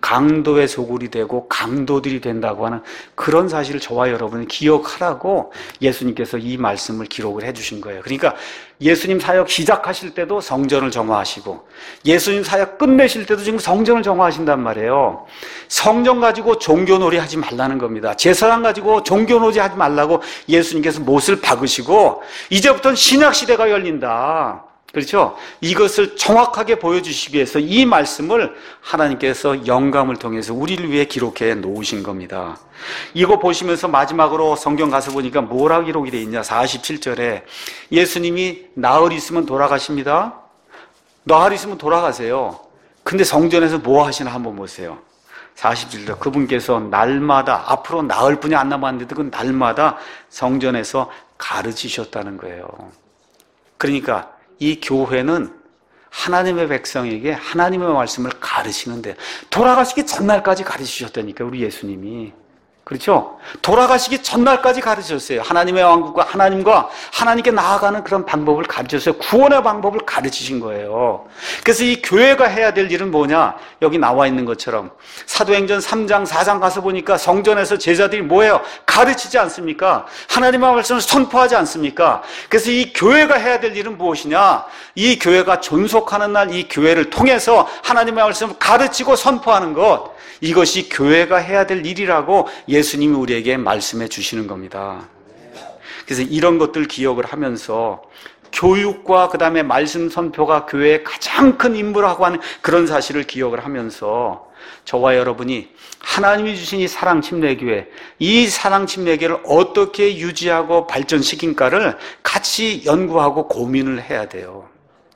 Speaker 1: 강도의 소굴이 되고 강도들이 된다고 하는 그런 사실을 저와 여러분이 기억하라고 예수님께서 이 말씀을 기록을 해주신 거예요. 그러니까 예수님 사역 시작하실 때도 성전을 정화하시고 예수님 사역 끝내실 때도 지금 성전을 정화하신단 말이에요. 성전 가지고 종교놀이 하지 말라는 겁니다. 제사장 가지고 종교놀이 하지 말라고 예수님께서 못을 박으시고 이제부터는 신약시대가 열린다. 그렇죠? 이것을 정확하게 보여주시기 위해서 이 말씀을 하나님께서 영감을 통해서 우리를 위해 기록해 놓으신 겁니다. 이거 보시면서 마지막으로 성경 가서 보니까 뭐라고 기록이 되어 있냐? 사십칠 절에 예수님이 나흘 있으면 돌아가십니다. 나흘 있으면 돌아가세요. 근데 성전에서 뭐 하시나 한번 보세요. 사십칠 절 그분께서 날마다 앞으로 나흘 뿐이 안 남았는데도 그 날마다 성전에서 가르치셨다는 거예요. 그러니까 이 교회는 하나님의 백성에게 하나님의 말씀을 가르치는데 돌아가시기 전날까지 가르치셨다니까 우리 예수님이. 그렇죠? 돌아가시기 전날까지 가르치셨어요. 하나님의 왕국과 하나님과 하나님께 나아가는 그런 방법을 가르치셨어요. 구원의 방법을 가르치신 거예요. 그래서 이 교회가 해야 될 일은 뭐냐? 여기 나와 있는 것처럼 사도행전 삼 장 사 장 가서 보니까 성전에서 제자들이 뭐예요? 가르치지 않습니까? 하나님의 말씀을 선포하지 않습니까? 그래서 이 교회가 해야 될 일은 무엇이냐? 이 교회가 존속하는 날 이 교회를 통해서 하나님의 말씀을 가르치고 선포하는 것, 이것이 교회가 해야 될 일이라고 예수님이 우리에게 말씀해 주시는 겁니다. 그래서 이런 것들 기억을 하면서 교육과 그 다음에 말씀 선포가 교회의 가장 큰 임무라고 하는 그런 사실을 기억을 하면서 저와 여러분이 하나님이 주신 이 사랑 침례교회, 이 사랑 침례교회를 어떻게 유지하고 발전시킨가를 같이 연구하고 고민을 해야 돼요.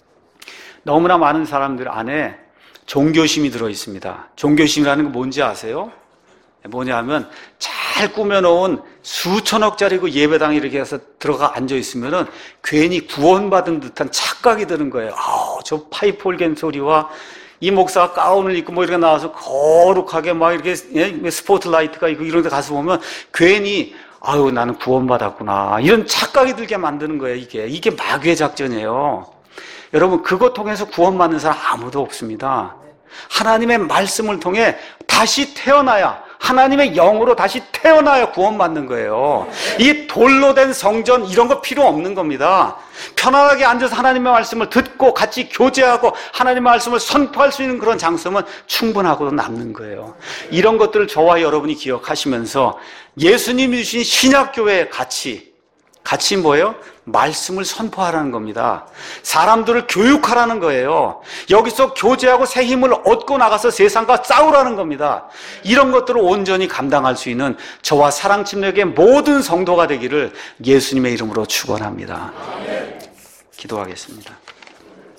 Speaker 1: 너무나 많은 사람들 안에 종교심이 들어있습니다. 종교심이라는 건 뭔지 아세요? 뭐냐면 잘 꾸며놓은 수천억짜리 그 예배당에 이렇게 해서 들어가 앉아있으면은 괜히 구원받은 듯한 착각이 드는 거예요. 아우, 저 파이프 올겐 소리와 이 목사가 가운을 입고 뭐 이렇게 나와서 거룩하게 막 이렇게 스포트라이트가 있고 이런 데 가서 보면 괜히 아유, 나는 구원받았구나. 이런 착각이 들게 만드는 거예요, 이게. 이게 마귀의 작전이에요. 여러분, 그것 통해서 구원받는 사람 아무도 없습니다. 하나님의 말씀을 통해 다시 태어나야, 하나님의 영으로 다시 태어나야 구원받는 거예요. 이 돌로 된 성전 이런 거 필요 없는 겁니다. 편안하게 앉아서 하나님의 말씀을 듣고 같이 교제하고 하나님의 말씀을 선포할 수 있는 그런 장소면 충분하고도 남는 거예요. 이런 것들을 저와 여러분이 기억하시면서 예수님이 주신 신약교회의 가치, 가치 뭐예요? 말씀을 선포하라는 겁니다. 사람들을 교육하라는 거예요. 여기서 교제하고 새 힘을 얻고 나가서 세상과 싸우라는 겁니다. 이런 것들을 온전히 감당할 수 있는 저와 사랑침례교회 모든 성도가 되기를 예수님의 이름으로 축원합니다. 기도하겠습니다.